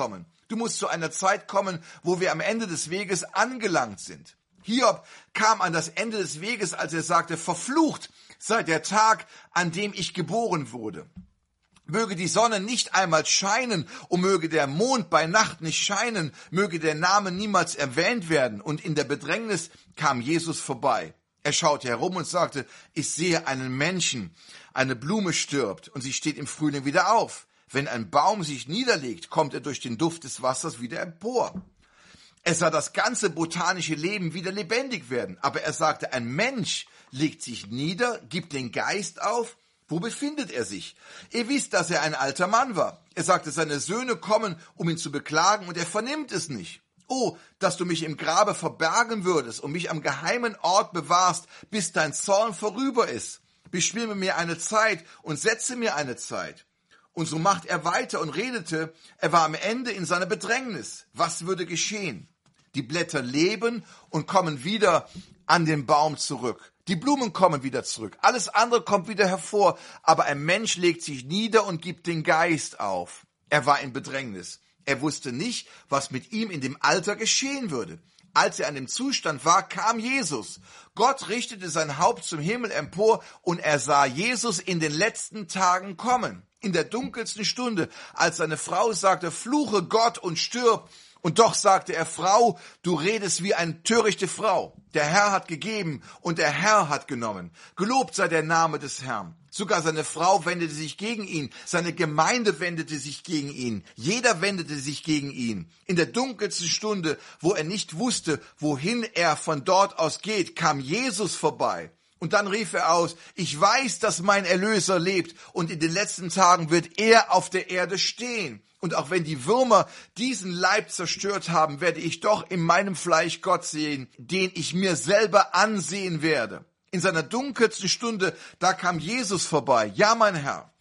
Du musst zu einer Zeit kommen, wo wir am Ende des Weges angelangt sind. Hiob kam an das Ende des Weges, als er sagte, verflucht sei der Tag, an dem ich geboren wurde. Möge die Sonne nicht einmal scheinen und möge der Mond bei Nacht nicht scheinen, möge der Name niemals erwähnt werden. Und in der Bedrängnis kam Jesus vorbei. Er schaute herum und sagte, ich sehe einen Menschen, eine Blume stirbt und sie steht im Frühling wieder auf. Wenn ein Baum sich niederlegt, kommt er durch den Duft des Wassers wieder empor. Er sah das ganze botanische Leben wieder lebendig werden. Aber er sagte, ein Mensch legt sich nieder, gibt den Geist auf. Wo befindet er sich? Ihr wisst, dass er ein alter Mann war. Er sagte, seine Söhne kommen, um ihn zu beklagen, und er vernimmt es nicht. Oh, dass du mich im Grabe verbergen würdest und mich am geheimen Ort bewahrst, bis dein Zorn vorüber ist. Bestimme mir eine Zeit und setze mir eine Zeit. Und so macht er weiter und redete. Er war am Ende in seiner Bedrängnis. Was würde geschehen? Die Blätter leben und kommen wieder an den Baum zurück. Die Blumen kommen wieder zurück. Alles andere kommt wieder hervor. Aber ein Mensch legt sich nieder und gibt den Geist auf. Er war in Bedrängnis. Er wusste nicht, was mit ihm in dem Alter geschehen würde. Als er an dem Zustand war, kam Jesus. Gott richtete sein Haupt zum Himmel empor und er sah Jesus in den letzten Tagen kommen. In der dunkelsten Stunde, als seine Frau sagte, fluche Gott und stirb. Und doch sagte er, Frau, du redest wie eine törichte Frau. Der Herr hat gegeben und der Herr hat genommen. Gelobt sei der Name des Herrn. Sogar seine Frau wendete sich gegen ihn. Seine Gemeinde wendete sich gegen ihn. Jeder wendete sich gegen ihn. In der dunkelsten Stunde, wo er nicht wusste, wohin er von dort aus geht, kam Jesus vorbei. Und dann rief er aus, ich weiß, dass mein Erlöser lebt und in den letzten Tagen wird er auf der Erde stehen. Und auch wenn die Würmer diesen Leib zerstört haben, werde ich doch in meinem Fleisch Gott sehen, den ich mir selber ansehen werde. In seiner dunkelsten Stunde, da kam Jesus vorbei. Ja, mein Herr.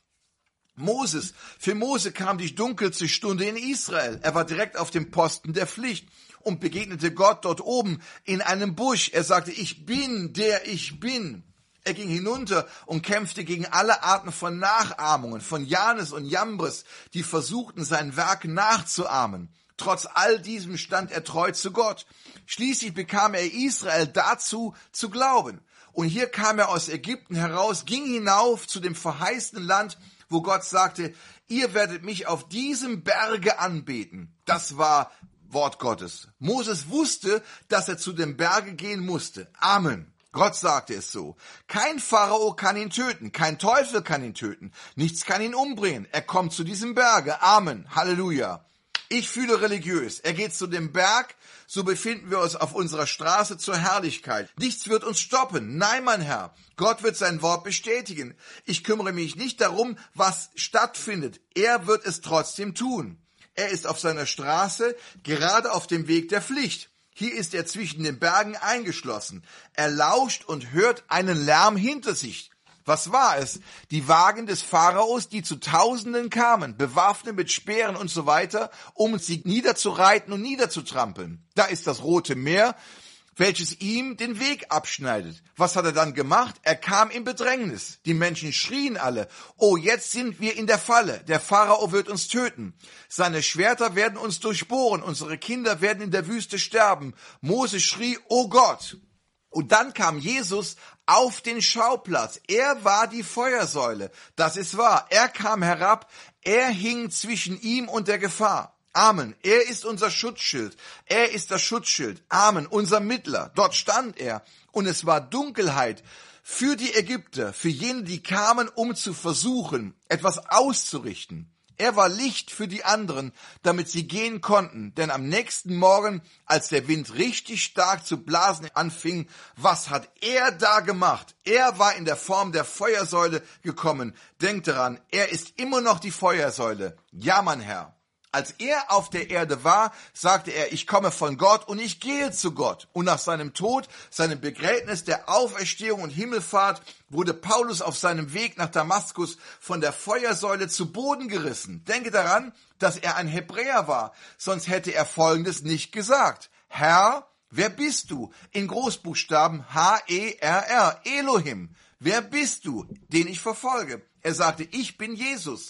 Für Mose kam die dunkelste Stunde in Israel. Er war direkt auf dem Posten der Pflicht und begegnete Gott dort oben in einem Busch. Er sagte, ich bin, der ich bin. Er ging hinunter und kämpfte gegen alle Arten von Nachahmungen, von Jannes und Jambres, die versuchten, sein Werk nachzuahmen. Trotz all diesem stand er treu zu Gott. Schließlich bekam er Israel dazu, zu glauben. Und hier kam er aus Ägypten heraus, ging hinauf zu dem verheißenen Land, wo Gott sagte, ihr werdet mich auf diesem Berge anbeten. Das war Wort Gottes. Moses wusste, dass er zu dem Berge gehen musste. Amen. Gott sagte es so. Kein Pharao kann ihn töten, kein Teufel kann ihn töten, nichts kann ihn umbringen. Er kommt zu diesem Berge. Amen. Halleluja. Ich fühle religiös. Er geht zu dem Berg, so befinden wir uns auf unserer Straße zur Herrlichkeit. Nichts wird uns stoppen. Nein, mein Herr. Gott wird sein Wort bestätigen. Ich kümmere mich nicht darum, was stattfindet. Er wird es trotzdem tun. Er ist auf seiner Straße, gerade auf dem Weg der Pflicht. Hier ist er zwischen den Bergen eingeschlossen. Er lauscht und hört einen Lärm hinter sich. Was war es? Die Wagen des Pharaos, die zu Tausenden kamen, bewaffnet mit Speeren und so weiter, um sie niederzureiten und niederzutrampeln. Da ist das Rote Meer, welches ihm den Weg abschneidet. Was hat er dann gemacht? Er kam in Bedrängnis. Die Menschen schrien alle, oh, jetzt sind wir in der Falle. Der Pharao wird uns töten. Seine Schwerter werden uns durchbohren. Unsere Kinder werden in der Wüste sterben. Mose schrie, oh Gott. Und dann kam Jesus auf den Schauplatz. Er war die Feuersäule. Das ist wahr. Er kam herab. Er hing zwischen ihm und der Gefahr. Amen. Er ist unser Schutzschild. Er ist das Schutzschild. Amen. Unser Mittler. Dort stand er. Und es war Dunkelheit für die Ägypter, für jene, die kamen, um zu versuchen, etwas auszurichten. Er war Licht für die anderen, damit sie gehen konnten. Denn am nächsten Morgen, als der Wind richtig stark zu blasen anfing, was hat er da gemacht? Er war in der Form der Feuersäule gekommen. Denkt daran, er ist immer noch die Feuersäule. Ja, mein Herr. Als er auf der Erde war, sagte er, ich komme von Gott und ich gehe zu Gott. Und nach seinem Tod, seinem Begräbnis, der Auferstehung und Himmelfahrt, wurde Paulus auf seinem Weg nach Damaskus von der Feuersäule zu Boden gerissen. Denke daran, dass er ein Hebräer war, sonst hätte er Folgendes nicht gesagt. Herr, wer bist du? In Großbuchstaben H-E-R-R, Elohim. Wer bist du, den ich verfolge? Er sagte, ich bin Jesus.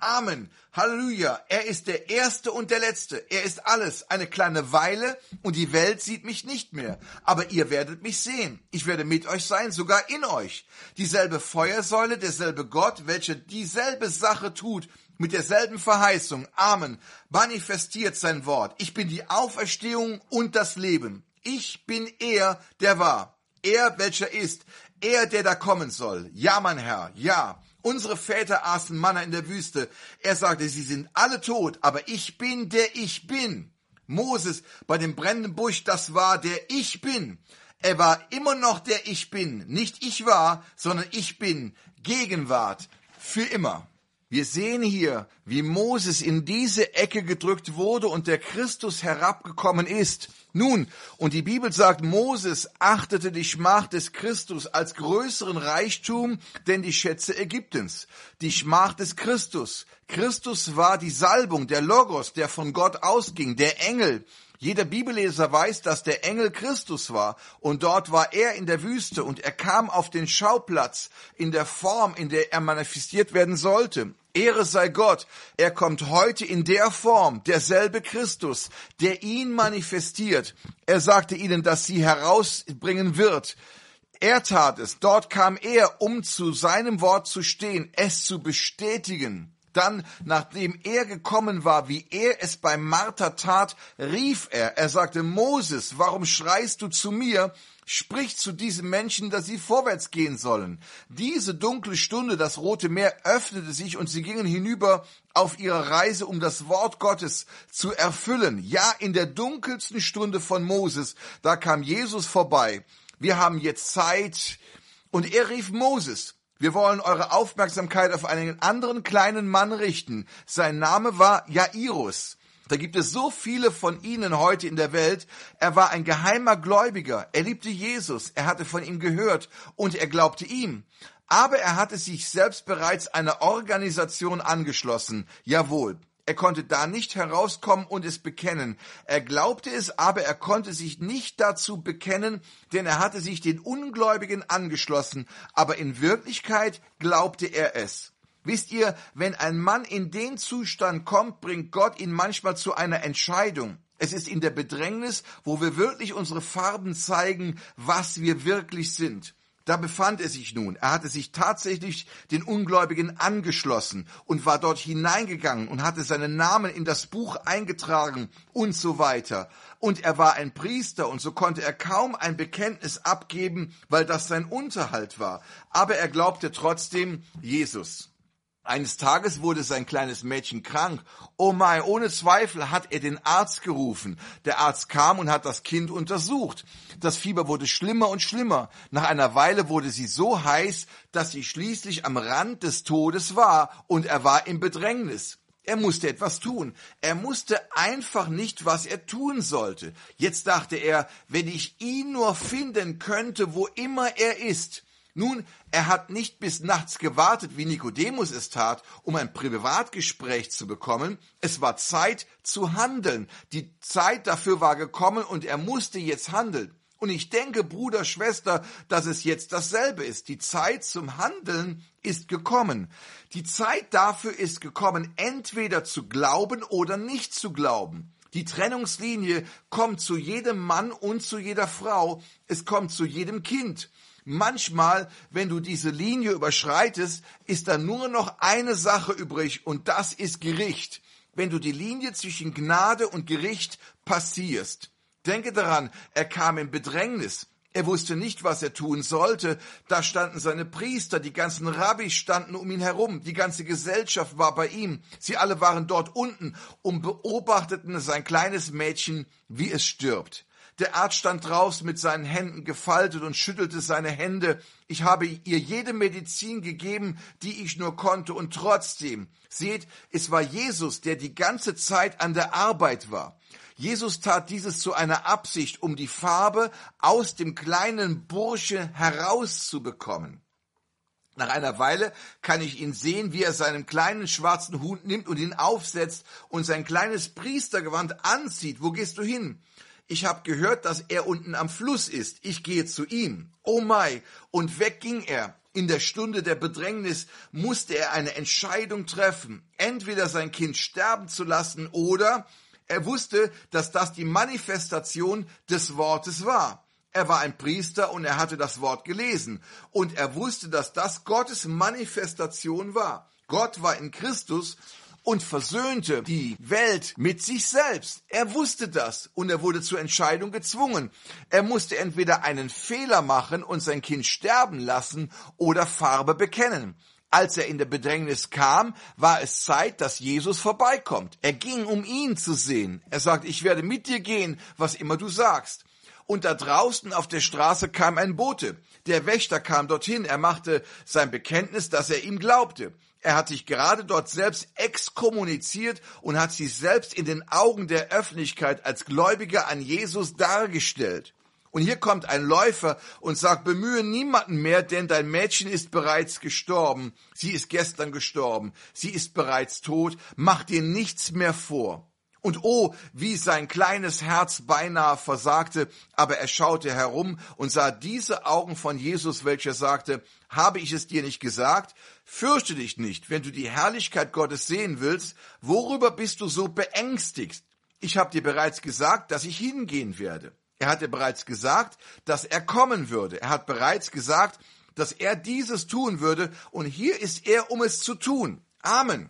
Amen. Halleluja. Er ist der Erste und der Letzte. Er ist alles. Eine kleine Weile und die Welt sieht mich nicht mehr. Aber ihr werdet mich sehen. Ich werde mit euch sein, sogar in euch. Dieselbe Feuersäule, derselbe Gott, welcher dieselbe Sache tut, mit derselben Verheißung. Amen. Manifestiert sein Wort. Ich bin die Auferstehung und das Leben. Ich bin er, der war. Er, welcher ist. Er, der da kommen soll. Ja, mein Herr, ja. Unsere Väter aßen Manna in der Wüste. Er sagte, sie sind alle tot, aber ich bin, der ich bin. Moses bei dem brennenden Busch, das war der Ich Bin. Er war immer noch der Ich Bin. Nicht ich war, sondern ich bin. Gegenwart. Für immer. Wir sehen hier, wie Moses in diese Ecke gedrückt wurde und der Christus herabgekommen ist. Nun, und die Bibel sagt, Moses achtete die Schmach des Christus als größeren Reichtum, denn die Schätze Ägyptens. Die Schmach des Christus. Christus war die Salbung, der Logos, der von Gott ausging, der Engel. Jeder Bibelleser weiß, dass der Engel Christus war und dort war er in der Wüste und er kam auf den Schauplatz in der Form, in der er manifestiert werden sollte. Ehre sei Gott, er kommt heute in der Form, derselbe Christus, der ihn manifestiert. Er sagte ihnen, dass sie herausbringen wird. Er tat es, dort kam er, um zu seinem Wort zu stehen, es zu bestätigen. Dann, nachdem er gekommen war, wie er es bei Martha tat, rief er. Er sagte, Moses, warum schreist du zu mir? Sprich zu diesen Menschen, dass sie vorwärts gehen sollen. Diese dunkle Stunde, das Rote Meer, öffnete sich und sie gingen hinüber auf ihre Reise, um das Wort Gottes zu erfüllen. Ja, in der dunkelsten Stunde von Moses, da kam Jesus vorbei. Wir haben jetzt Zeit. Und er rief Moses. Wir wollen eure Aufmerksamkeit auf einen anderen kleinen Mann richten. Sein Name war Jairus. Da gibt es so viele von ihnen heute in der Welt. Er war ein geheimer Gläubiger. Er liebte Jesus. Er hatte von ihm gehört und er glaubte ihm. Aber er hatte sich selbst bereits einer Organisation angeschlossen. Jawohl. Er konnte da nicht herauskommen und es bekennen. Er glaubte es, aber er konnte sich nicht dazu bekennen, denn er hatte sich den Ungläubigen angeschlossen. Aber in Wirklichkeit glaubte er es. Wisst ihr, wenn ein Mann in den Zustand kommt, bringt Gott ihn manchmal zu einer Entscheidung. Es ist in der Bedrängnis, wo wir wirklich unsere Farben zeigen, was wir wirklich sind. Da befand er sich nun. Er hatte sich tatsächlich den Ungläubigen angeschlossen und war dort hineingegangen und hatte seinen Namen in das Buch eingetragen und so weiter. Und er war ein Priester und so konnte er kaum ein Bekenntnis abgeben, weil das sein Unterhalt war. Aber er glaubte trotzdem Jesus. Eines Tages wurde sein kleines Mädchen krank. Oh mein, ohne Zweifel hat er den Arzt gerufen. Der Arzt kam und hat das Kind untersucht. Das Fieber wurde schlimmer und schlimmer. Nach einer Weile wurde sie so heiß, dass sie schließlich am Rand des Todes war und er war im Bedrängnis. Er musste etwas tun. Er wusste einfach nicht, was er tun sollte. Jetzt dachte er, wenn ich ihn nur finden könnte, wo immer er ist. Nun, er hat nicht bis nachts gewartet, wie Nikodemus es tat, um ein Privatgespräch zu bekommen. Es war Zeit zu handeln. Die Zeit dafür war gekommen und er musste jetzt handeln. Und ich denke, Bruder, Schwester, dass es jetzt dasselbe ist. Die Zeit zum Handeln ist gekommen. Die Zeit dafür ist gekommen, entweder zu glauben oder nicht zu glauben. Die Trennungslinie kommt zu jedem Mann und zu jeder Frau. Es kommt zu jedem Kind. Manchmal, wenn du diese Linie überschreitest, ist da nur noch eine Sache übrig und das ist Gericht. Wenn du die Linie zwischen Gnade und Gericht passierst. Denke daran, er kam in Bedrängnis. Er wusste nicht, was er tun sollte. Da standen seine Priester, die ganzen Rabbis standen um ihn herum. Die ganze Gesellschaft war bei ihm. Sie alle waren dort unten und beobachteten sein kleines Mädchen, wie es stirbt. Der Arzt stand draußen mit seinen Händen gefaltet und schüttelte seine Hände. Ich habe ihr jede Medizin gegeben, die ich nur konnte. Und trotzdem, seht, es war Jesus, der die ganze Zeit an der Arbeit war. Jesus tat dieses zu einer Absicht, um die Farbe aus dem kleinen Burschen herauszubekommen. Nach einer Weile kann ich ihn sehen, wie er seinen kleinen schwarzen Hut nimmt und ihn aufsetzt und sein kleines Priestergewand anzieht. Wo gehst du hin? Ich habe gehört, dass er unten am Fluss ist. Ich gehe zu ihm. Oh mei. Und weg ging er. In der Stunde der Bedrängnis musste er eine Entscheidung treffen. Entweder sein Kind sterben zu lassen oder er wusste, dass das die Manifestation des Wortes war. Er war ein Priester und er hatte das Wort gelesen. Und er wusste, dass das Gottes Manifestation war. Gott war in Christus und versöhnte die Welt mit sich selbst. Er wusste das und er wurde zur Entscheidung gezwungen. Er musste entweder einen Fehler machen und sein Kind sterben lassen oder Farbe bekennen. Als er in der Bedrängnis kam, war es Zeit, dass Jesus vorbeikommt. Er ging, um ihn zu sehen. Er sagt, ich werde mit dir gehen, was immer du sagst. Und da draußen auf der Straße kam ein Bote. Der Wächter kam dorthin. Er machte sein Bekenntnis, dass er ihm glaubte. Er hat sich gerade dort selbst exkommuniziert und hat sich selbst in den Augen der Öffentlichkeit als Gläubiger an Jesus dargestellt. Und hier kommt ein Läufer und sagt, bemühe niemanden mehr, denn dein Mädchen ist bereits gestorben. Sie ist gestern gestorben. Sie ist bereits tot. Mach dir nichts mehr vor. Und oh, wie sein kleines Herz beinahe versagte, aber er schaute herum und sah diese Augen von Jesus, welcher sagte, habe ich es dir nicht gesagt? Fürchte dich nicht, wenn du die Herrlichkeit Gottes sehen willst, worüber bist du so beängstigt? Ich habe dir bereits gesagt, dass ich hingehen werde. Er hatte bereits gesagt, dass er kommen würde. Er hat bereits gesagt, dass er dieses tun würde und hier ist er, um es zu tun. Amen.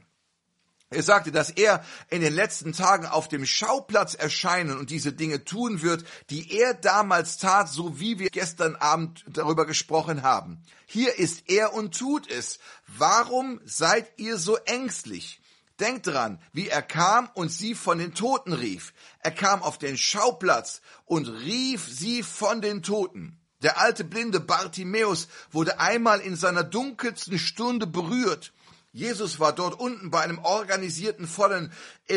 Er sagte, dass er in den letzten Tagen auf dem Schauplatz erscheinen und diese Dinge tun wird, die er damals tat, so wie wir gestern Abend darüber gesprochen haben. Hier ist er und tut es. Warum seid ihr so ängstlich? Denkt dran, wie er kam und sie von den Toten rief. Er kam auf den Schauplatz und rief sie von den Toten. Der alte blinde Bartimäus wurde einmal in seiner dunkelsten Stunde berührt. Jesus war dort unten bei einem organisierten, vollen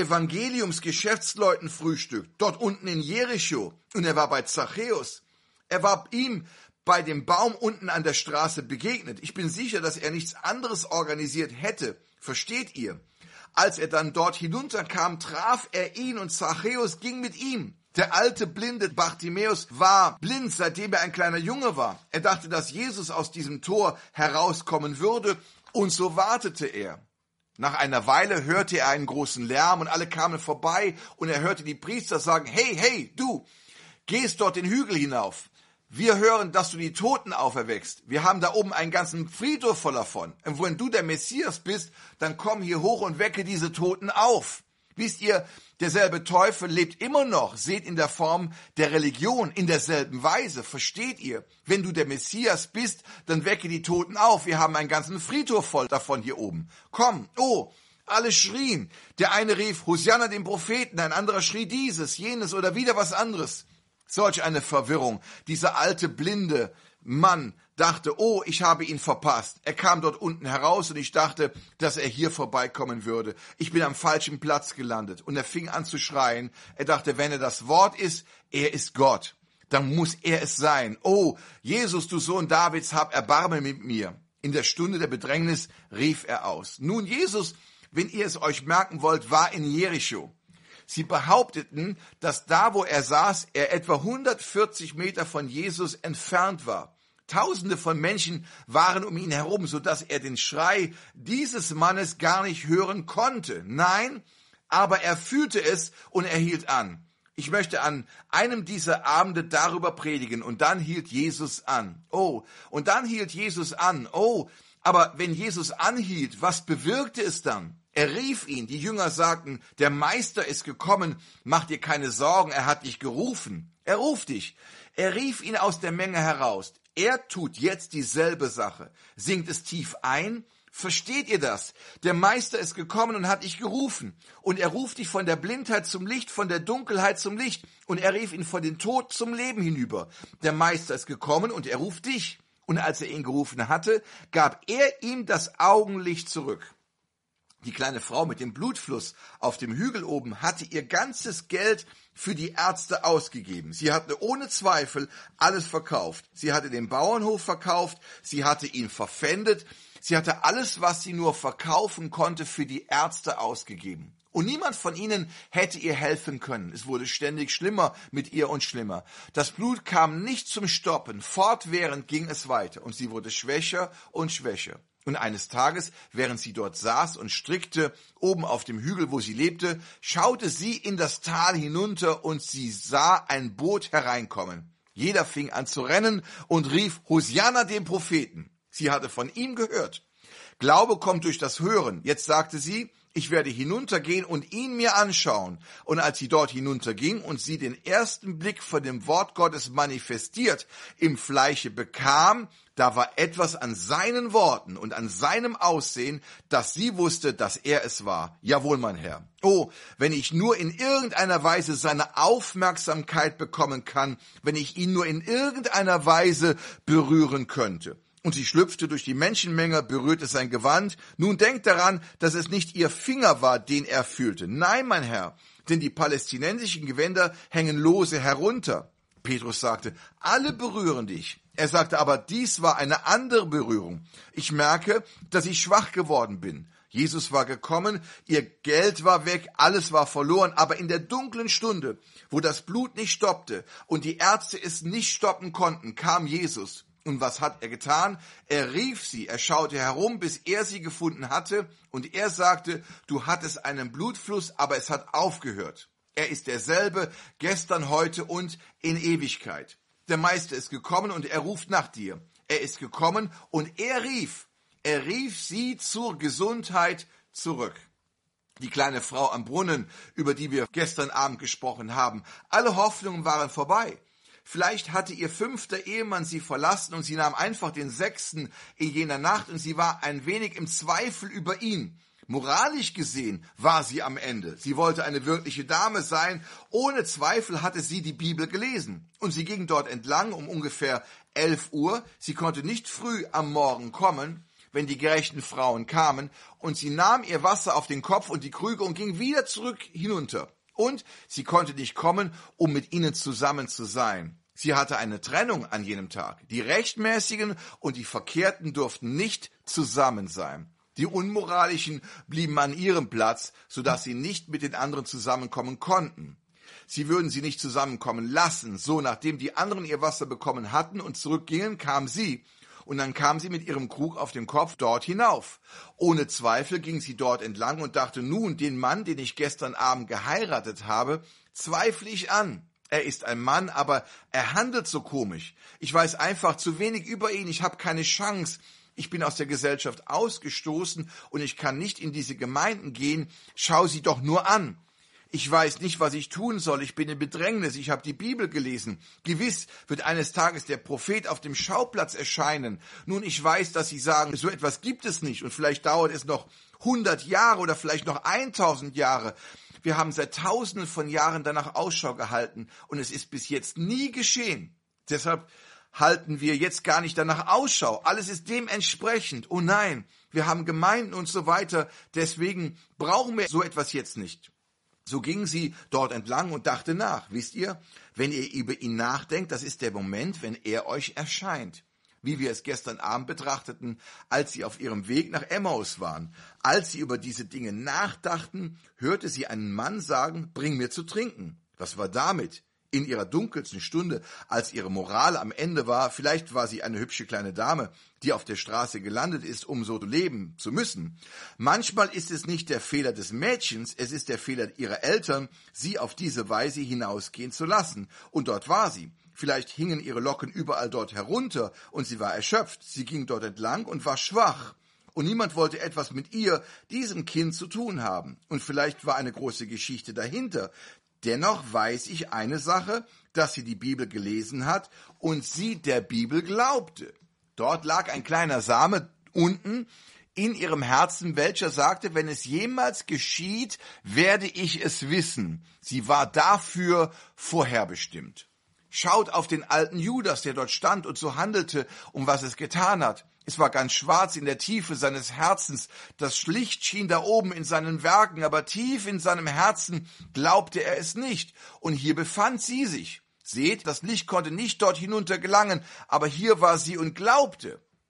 Evangeliumsgeschäftsleuten-Frühstück, dort unten in Jericho. Und er war bei Zachäus. Er war ihm bei dem Baum unten an der Straße begegnet. Ich bin sicher, dass er nichts anderes organisiert hätte. Versteht ihr? Als er dann dort hinunterkam, traf er ihn und Zachäus ging mit ihm. Der alte blinde Bartimäus war blind, seitdem er ein kleiner Junge war. Er dachte, dass Jesus aus diesem Tor herauskommen würde. Und so wartete er. Nach einer Weile hörte er einen großen Lärm und alle kamen vorbei und er hörte die Priester sagen, hey, du, gehst dort den Hügel hinauf. Wir hören, dass du die Toten auferweckst. Wir haben da oben einen ganzen Friedhof voll davon. Und wenn du der Messias bist, dann komm hier hoch und wecke diese Toten auf. Wisst ihr, derselbe Teufel lebt immer noch, seht in der Form der Religion, in derselben Weise, versteht ihr? Wenn du der Messias bist, dann wecke die Toten auf, wir haben einen ganzen Friedhof voll davon hier oben. Komm, oh, alle schrien. Der eine rief, Hosianna dem Propheten, ein anderer schrie dieses, jenes oder wieder was anderes. Solch eine Verwirrung. Dieser alte, blinde Mann dachte, oh, ich habe ihn verpasst. Er kam dort unten heraus und ich dachte, dass er hier vorbeikommen würde. Ich bin am falschen Platz gelandet. Und er fing an zu schreien. Er dachte, wenn er das Wort ist, er ist Gott. Dann muss er es sein. Oh, Jesus, du Sohn Davids, hab Erbarmen mit mir. In der Stunde der Bedrängnis rief er aus. Nun, Jesus, wenn ihr es euch merken wollt, war in Jericho. Sie behaupteten, dass da, wo er saß, er etwa 140 Meter von Jesus entfernt war. Tausende von Menschen waren um ihn herum, sodass er den Schrei dieses Mannes gar nicht hören konnte. Nein, aber er fühlte es und er hielt an. Ich möchte an einem dieser Abende darüber predigen und dann hielt Jesus an. Oh, und dann hielt Jesus an. Oh, aber wenn Jesus anhielt, was bewirkte es dann? Er rief ihn, die Jünger sagten, der Meister ist gekommen, mach dir keine Sorgen, er hat dich gerufen. Er ruft dich. Er rief ihn aus der Menge heraus. Er tut jetzt dieselbe Sache. Singt es tief ein? Versteht ihr das? Der Meister ist gekommen und hat dich gerufen. Und er ruft dich von der Blindheit zum Licht, von der Dunkelheit zum Licht. Und er rief ihn von den Tod zum Leben hinüber. Der Meister ist gekommen und er ruft dich. Und als er ihn gerufen hatte, gab er ihm das Augenlicht zurück. Die kleine Frau mit dem Blutfluss auf dem Hügel oben hatte ihr ganzes Geld für die Ärzte ausgegeben. Sie hatte ohne Zweifel alles verkauft. Sie hatte den Bauernhof verkauft, sie hatte ihn verpfändet, sie hatte alles, was sie nur verkaufen konnte, für die Ärzte ausgegeben. Und niemand von ihnen hätte ihr helfen können. Es wurde ständig schlimmer mit ihr und schlimmer. Das Blut kam nicht zum Stoppen. Fortwährend ging es weiter. Und sie wurde schwächer und schwächer. Und eines Tages, während sie dort saß und strickte, oben auf dem Hügel, wo sie lebte, schaute sie in das Tal hinunter und sie sah ein Boot hereinkommen. Jeder fing an zu rennen und rief, Hosianna dem Propheten. Sie hatte von ihm gehört. Glaube kommt durch das Hören. Jetzt sagte sie, ich werde hinuntergehen und ihn mir anschauen. Und als sie dort hinunterging und sie den ersten Blick von dem Wort Gottes manifestiert im Fleische bekam, da war etwas an seinen Worten und an seinem Aussehen, dass sie wusste, dass er es war. Jawohl, mein Herr. Oh, wenn ich nur in irgendeiner Weise seine Aufmerksamkeit bekommen kann, wenn ich ihn nur in irgendeiner Weise berühren könnte. Und sie schlüpfte durch die Menschenmenge, berührte sein Gewand. Nun denkt daran, dass es nicht ihr Finger war, den er fühlte. Nein, mein Herr, denn die palästinensischen Gewänder hängen lose herunter. Petrus sagte, alle berühren dich. Er sagte aber, dies war eine andere Berührung. Ich merke, dass ich schwach geworden bin. Jesus war gekommen, ihr Geld war weg, alles war verloren, aber in der dunklen Stunde, wo das Blut nicht stoppte und die Ärzte es nicht stoppen konnten, kam Jesus. Und was hat er getan? Er rief sie, er schaute herum, bis er sie gefunden hatte, und er sagte, du hattest einen Blutfluss, aber es hat aufgehört. Er ist derselbe, gestern, heute und in Ewigkeit. Der Meister ist gekommen und er ruft nach dir. Er ist gekommen und er rief sie zur Gesundheit zurück. Die kleine Frau am Brunnen, über die wir gestern Abend gesprochen haben, alle Hoffnungen waren vorbei. Vielleicht hatte ihr 5. Ehemann sie verlassen und sie nahm einfach den 6. in jener Nacht und sie war ein wenig im Zweifel über ihn. Moralisch gesehen war sie am Ende. Sie wollte eine wirkliche Dame sein. Ohne Zweifel hatte sie die Bibel gelesen. Und sie ging dort entlang um ungefähr 11 Uhr. Sie konnte nicht früh am Morgen kommen, wenn die gerechten Frauen kamen. Und sie nahm ihr Wasser auf den Kopf und die Krüge und ging wieder zurück hinunter. Und sie konnte nicht kommen, um mit ihnen zusammen zu sein. Sie hatte eine Trennung an jenem Tag. Die Rechtmäßigen und die Verkehrten durften nicht zusammen sein. Die Unmoralischen blieben an ihrem Platz, sodass sie nicht mit den anderen zusammenkommen konnten. Sie würden sie nicht zusammenkommen lassen. So, nachdem die anderen ihr Wasser bekommen hatten und zurückgingen, kam sie. Und dann kam sie mit ihrem Krug auf dem Kopf dort hinauf. Ohne Zweifel ging sie dort entlang und dachte, nun, den Mann, den ich gestern Abend geheiratet habe, zweifle ich an. Er ist ein Mann, aber er handelt so komisch. Ich weiß einfach zu wenig über ihn, ich habe keine Chance. Ich bin aus der Gesellschaft ausgestoßen und ich kann nicht in diese Gemeinden gehen. Schau sie doch nur an. Ich weiß nicht, was ich tun soll. Ich bin in Bedrängnis. Ich habe die Bibel gelesen. Gewiss wird eines Tages der Prophet auf dem Schauplatz erscheinen. Nun, ich weiß, dass Sie sagen, so etwas gibt es nicht. Und vielleicht dauert es noch 100 Jahre oder vielleicht noch 1000 Jahre. Wir haben seit Tausenden von Jahren danach Ausschau gehalten. Und es ist bis jetzt nie geschehen. Deshalb halten wir jetzt gar nicht danach Ausschau. Alles ist dementsprechend. Oh nein, wir haben Gemeinden und so weiter. Deswegen brauchen wir so etwas jetzt nicht. So ging sie dort entlang und dachte nach. Wisst ihr, wenn ihr über ihn nachdenkt, das ist der Moment, wenn er euch erscheint. Wie wir es gestern Abend betrachteten, als sie auf ihrem Weg nach Emmaus waren. Als sie über diese Dinge nachdachten, hörte sie einen Mann sagen, bring mir zu trinken. Was war damit? In ihrer dunkelsten Stunde, als ihre Moral am Ende war, vielleicht war sie eine hübsche kleine Dame, die auf der Straße gelandet ist, um so leben zu müssen. Manchmal ist es nicht der Fehler des Mädchens, es ist der Fehler ihrer Eltern, sie auf diese Weise hinausgehen zu lassen. Und dort war sie. Vielleicht hingen ihre Locken überall dort herunter und sie war erschöpft. Sie ging dort entlang und war schwach. Und niemand wollte etwas mit ihr, diesem Kind, zu tun haben. Und vielleicht war eine große Geschichte dahinter. Dennoch weiß ich eine Sache, dass sie die Bibel gelesen hat und sie der Bibel glaubte. Dort lag ein kleiner Same unten in ihrem Herzen, welcher sagte, wenn es jemals geschieht, werde ich es wissen. Sie war dafür vorherbestimmt. Schaut auf den alten Judas, der dort stand und so handelte, um was es getan hat. Es war ganz schwarz in der Tiefe seines Herzens. Das Licht schien da oben in seinen Werken, aber tief in seinem Herzen glaubte er es nicht. Und hier befand sie sich. Seht, das Licht konnte nicht dort hinunter gelangen, aber hier war sie und glaubte.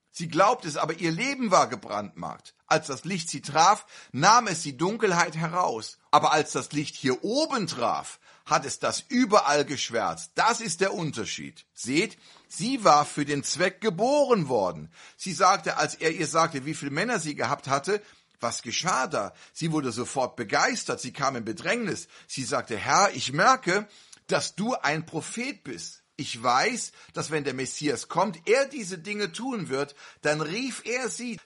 Sie glaubt es, aber ihr Leben war gebrandmarkt. Als das Licht sie traf, nahm es die Dunkelheit heraus. Aber als das Licht hier oben traf, hat es das überall geschwärzt. Das ist der Unterschied. Seht, sie war für den Zweck geboren worden. Sie sagte, als er ihr sagte, wie viele Männer sie gehabt hatte, was geschah da? Sie wurde sofort begeistert, sie kam in Bedrängnis. Sie sagte, Herr, ich merke, dass du ein Prophet bist. Ich weiß, dass wenn der Messias kommt, er diese Dinge tun wird. Dann rief er sie.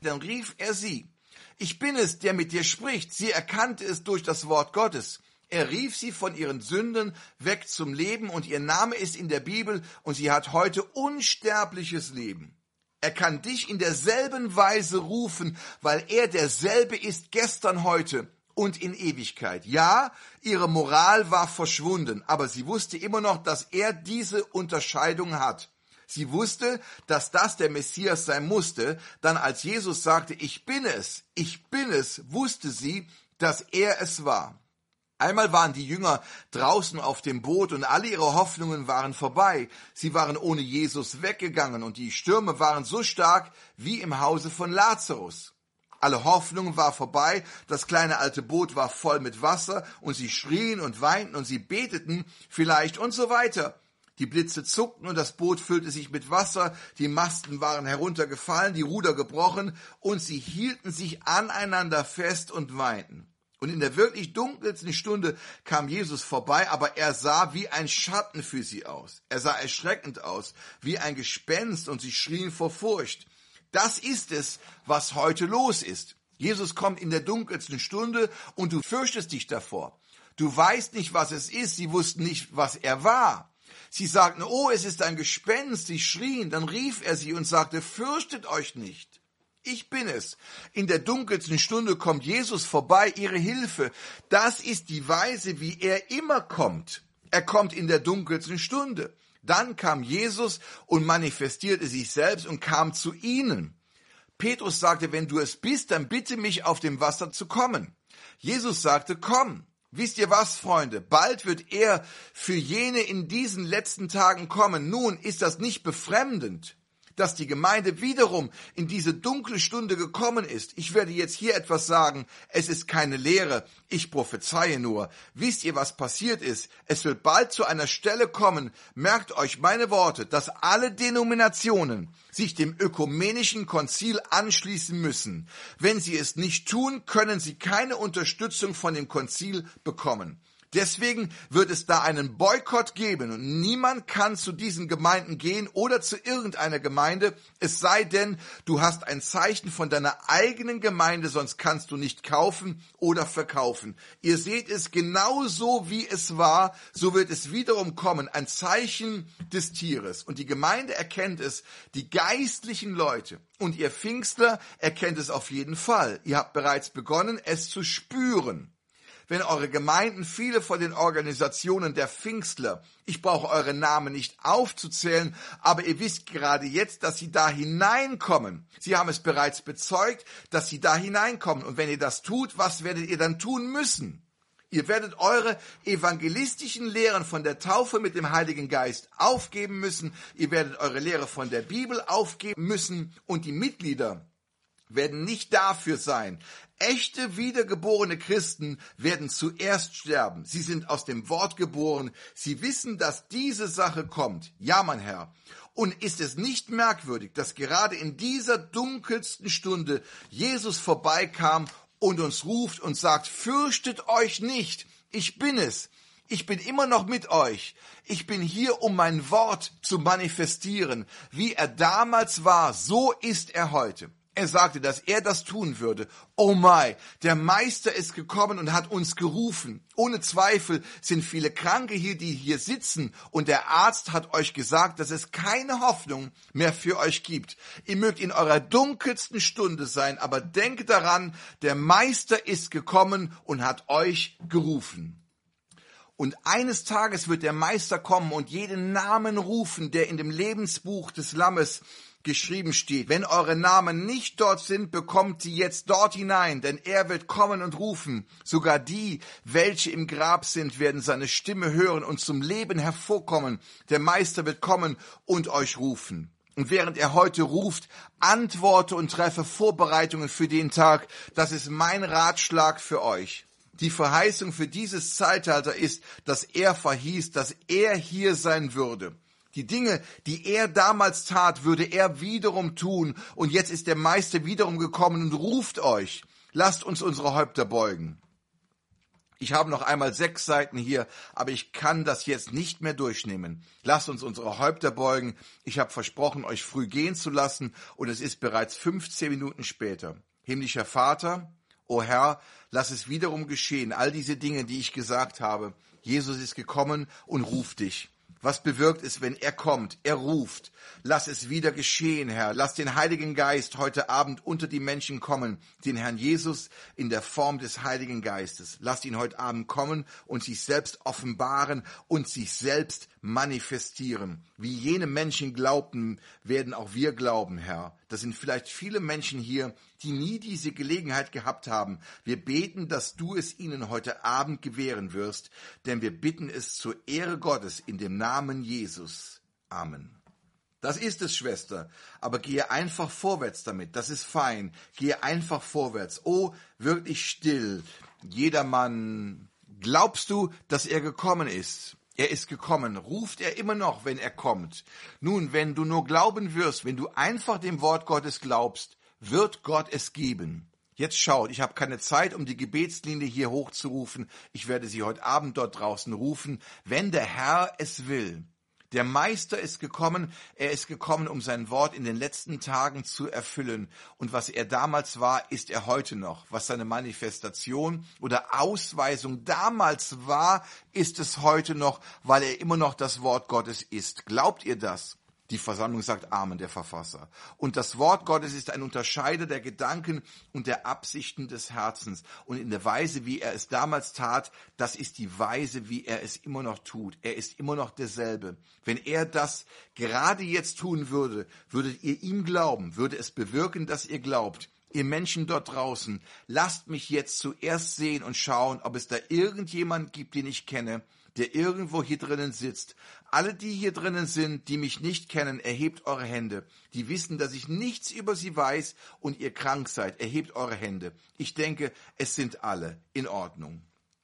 Ich bin es, der mit dir spricht. Sie erkannte es durch das Wort Gottes. Er rief sie von ihren Sünden weg zum Leben und ihr Name ist in der Bibel und sie hat heute unsterbliches Leben. Er kann dich in derselben Weise rufen, weil er derselbe ist gestern, heute und in Ewigkeit. Ja, ihre Moral war verschwunden, aber sie wusste immer noch, dass er diese Unterscheidung hat. Sie wusste, dass das der Messias sein musste. Dann als Jesus sagte, ich bin es, wusste sie, dass er es war. Einmal waren die Jünger draußen auf dem Boot und alle ihre Hoffnungen waren vorbei. Sie waren ohne Jesus weggegangen und die Stürme waren so stark wie im Hause von Lazarus. Alle Hoffnung war vorbei, das kleine alte Boot war voll mit Wasser und sie schrien und weinten und sie beteten vielleicht und so weiter. Die Blitze zuckten und das Boot füllte sich mit Wasser, die Masten waren heruntergefallen, die Ruder gebrochen und sie hielten sich aneinander fest und weinten. Und in der wirklich dunkelsten Stunde kam Jesus vorbei, aber er sah wie ein Schatten für sie aus. Er sah erschreckend aus, wie ein Gespenst und sie schrien vor Furcht. Das ist es, was heute los ist. Jesus kommt in der dunkelsten Stunde und du fürchtest dich davor. Du weißt nicht, was es ist. Sie wussten nicht, was er war. Sie sagten, oh, es ist ein Gespenst. Sie schrien. Dann rief er sie und sagte, fürchtet euch nicht. Ich bin es. In der dunkelsten Stunde kommt Jesus vorbei, ihre Hilfe. Das ist die Weise, wie er immer kommt. Er kommt in der dunkelsten Stunde. Dann kam Jesus und manifestierte sich selbst und kam zu ihnen. Petrus sagte, wenn du es bist, dann bitte mich auf dem Wasser zu kommen. Jesus sagte, komm. Wisst ihr was, Freunde? Bald wird er für jene in diesen letzten Tagen kommen. Nun ist das nicht befremdend, dass die Gemeinde wiederum in diese dunkle Stunde gekommen ist. Ich werde jetzt hier etwas sagen. Es ist keine Lehre. Ich prophezeie nur. Wisst ihr, was passiert ist? Es wird bald zu einer Stelle kommen, merkt euch meine Worte, dass alle Denominationen sich dem ökumenischen Konzil anschließen müssen. Wenn sie es nicht tun, können sie keine Unterstützung von dem Konzil bekommen. Deswegen wird es da einen Boykott geben und niemand kann zu diesen Gemeinden gehen oder zu irgendeiner Gemeinde, es sei denn, du hast ein Zeichen von deiner eigenen Gemeinde, sonst kannst du nicht kaufen oder verkaufen. Ihr seht es genau so, wie es war, so wird es wiederum kommen, ein Zeichen des Tieres. Und die Gemeinde erkennt es, die geistlichen Leute und ihr Pfingstler erkennt es auf jeden Fall. Ihr habt bereits begonnen, es zu spüren. Wenn eure Gemeinden, viele von den Organisationen der Pfingstler, ich brauche eure Namen nicht aufzuzählen, aber ihr wisst gerade jetzt, dass sie da hineinkommen. Sie haben es bereits bezeugt, dass sie da hineinkommen. Und wenn ihr das tut, was werdet ihr dann tun müssen? Ihr werdet eure evangelistischen Lehren von der Taufe mit dem Heiligen Geist aufgeben müssen. Ihr werdet eure Lehre von der Bibel aufgeben müssen. Und die Mitglieder werden nicht dafür sein. Echte, wiedergeborene Christen werden zuerst sterben. Sie sind aus dem Wort geboren. Sie wissen, dass diese Sache kommt. Ja, mein Herr. Und ist es nicht merkwürdig, dass gerade in dieser dunkelsten Stunde Jesus vorbeikam und uns ruft und sagt, fürchtet euch nicht. Ich bin es. Ich bin immer noch mit euch. Ich bin hier, um mein Wort zu manifestieren. Wie er damals war, so ist er heute. Er sagte, dass er das tun würde. Oh my, der Meister ist gekommen und hat uns gerufen. Ohne Zweifel sind viele Kranke hier, die hier sitzen. Und der Arzt hat euch gesagt, dass es keine Hoffnung mehr für euch gibt. Ihr mögt in eurer dunkelsten Stunde sein, aber denkt daran, der Meister ist gekommen und hat euch gerufen. Und eines Tages wird der Meister kommen und jeden Namen rufen, der in dem Lebensbuch des Lammes geschrieben steht. Wenn eure Namen nicht dort sind, bekommt sie jetzt dort hinein, denn er wird kommen und rufen. Sogar die, welche im Grab sind, werden seine Stimme hören und zum Leben hervorkommen. Der Meister wird kommen und euch rufen. Und während er heute ruft, antworte und treffe Vorbereitungen für den Tag. Das ist mein Ratschlag für euch. Die Verheißung für dieses Zeitalter ist, dass er verhieß, dass er hier sein würde. Die Dinge, die er damals tat, würde er wiederum tun. Und jetzt ist der Meister wiederum gekommen und ruft euch. Lasst uns unsere Häupter beugen. Ich habe noch einmal 6 Seiten hier, aber ich kann das jetzt nicht mehr durchnehmen. Lasst uns unsere Häupter beugen. Ich habe versprochen, euch früh gehen zu lassen, und es ist bereits 15 Minuten später. Himmlischer Vater, o Herr, lass es wiederum geschehen, all diese Dinge, die ich gesagt habe. Jesus ist gekommen und ruft dich. Was bewirkt es, wenn er kommt? Er ruft. Lass es wieder geschehen, Herr. Lass den Heiligen Geist heute Abend unter die Menschen kommen, den Herrn Jesus in der Form des Heiligen Geistes. Lass ihn heute Abend kommen und sich selbst offenbaren und sich selbst manifestieren. Wie jene Menschen glaubten, werden auch wir glauben, Herr. Das sind vielleicht viele Menschen hier, die nie diese Gelegenheit gehabt haben. Wir beten, dass du es ihnen heute Abend gewähren wirst, denn wir bitten es zur Ehre Gottes in dem Namen Jesus. Amen. Das ist es, Schwester, aber gehe einfach vorwärts damit, das ist fein. Gehe einfach vorwärts. Oh, wirklich still. Jedermann, glaubst du, dass er gekommen ist? Er ist gekommen. Ruft er immer noch, wenn er kommt? Nun, wenn du nur glauben wirst, wenn du einfach dem Wort Gottes glaubst, wird Gott es geben. Jetzt schaut, ich habe keine Zeit, um die Gebetslinie hier hochzurufen. Ich werde sie heute Abend dort draußen rufen, wenn der Herr es will. Der Meister ist gekommen, er ist gekommen, um sein Wort in den letzten Tagen zu erfüllen. Und was er damals war, ist er heute noch. Was seine Manifestation oder Ausweisung damals war, ist es heute noch, weil er immer noch das Wort Gottes ist. Glaubt ihr das? Die Versammlung sagt Amen, der Verfasser. Und das Wort Gottes ist ein Unterscheider der Gedanken und der Absichten des Herzens. Und in der Weise, wie er es damals tat, das ist die Weise, wie er es immer noch tut. Er ist immer noch derselbe. Wenn er das gerade jetzt tun würde, würdet ihr ihm glauben, würde es bewirken, dass ihr glaubt. Ihr Menschen dort draußen, lasst mich jetzt zuerst sehen und schauen, ob es da irgendjemand gibt, den ich kenne, der irgendwo hier drinnen sitzt. Alle, die hier drinnen sind, die mich nicht kennen, erhebt eure Hände. Die wissen, dass ich nichts über sie weiß und ihr krank seid, erhebt eure Hände. Ich denke, es sind alle in Ordnung.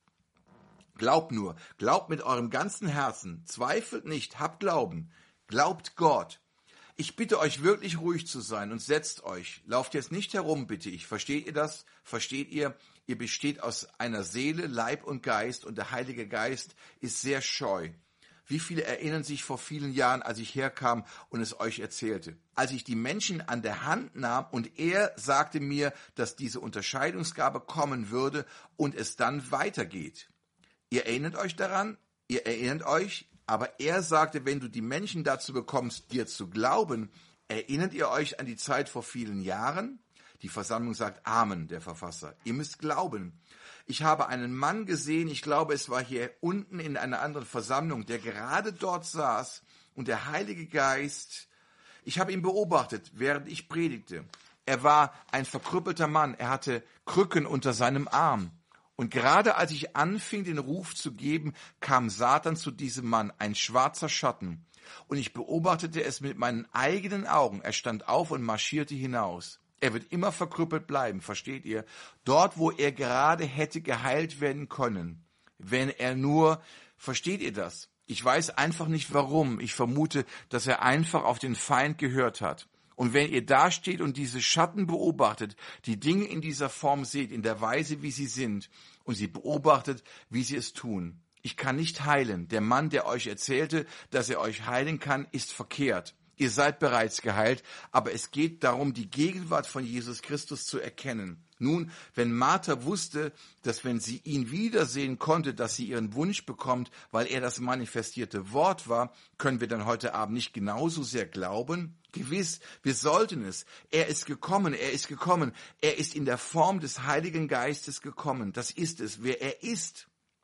Glaubt nur, glaubt mit eurem ganzen Herzen, zweifelt nicht, habt Glauben, glaubt Gott. Ich bitte euch wirklich ruhig zu sein und setzt euch. Lauft jetzt nicht herum, bitte ich. Versteht ihr das? Versteht ihr? Ihr besteht aus einer Seele, Leib und Geist und der Heilige Geist ist sehr scheu. Wie viele erinnern sich vor vielen Jahren, als ich herkam und es euch erzählte? Als ich die Menschen an der Hand nahm und er sagte mir, dass diese Unterscheidungsgabe kommen würde und es dann weitergeht. Ihr erinnert euch daran? Ihr erinnert euch? Aber er sagte, wenn du die Menschen dazu bekommst, dir zu glauben, erinnert ihr euch an die Zeit vor vielen Jahren? Die Versammlung sagt Amen, der Verfasser. Ihr müsst glauben. Ich habe einen Mann gesehen, ich glaube, es war hier unten in einer anderen Versammlung, der gerade dort saß und der Heilige Geist, ich habe ihn beobachtet, während ich predigte. Er war ein verkrüppelter Mann, er hatte Krücken unter seinem Arm. Und gerade als ich anfing, den Ruf zu geben, kam Satan zu diesem Mann, ein schwarzer Schatten. Und ich beobachtete es mit meinen eigenen Augen. Er stand auf und marschierte hinaus. Er wird immer verkrüppelt bleiben, versteht ihr? Dort, wo er gerade hätte geheilt werden können. Wenn er nur, versteht ihr das? Ich weiß einfach nicht warum. Ich vermute, dass er einfach auf den Feind gehört hat. Und wenn ihr da steht und diese Schatten beobachtet, die Dinge in dieser Form seht, in der Weise, wie sie sind, und sie beobachtet, wie sie es tun. Ich kann nicht heilen. Der Mann, der euch erzählte, dass er euch heilen kann, ist verkehrt. Ihr seid bereits geheilt, aber es geht darum, die Gegenwart von Jesus Christus zu erkennen. Nun, wenn Martha wusste, dass wenn sie ihn wiedersehen konnte, dass sie ihren Wunsch bekommt, weil er das manifestierte Wort war, können wir dann heute Abend nicht genauso sehr glauben? Gewiss, wir sollten es. Er ist gekommen, er ist gekommen. Er ist in der Form des Heiligen Geistes gekommen. Das ist es, wer er ist.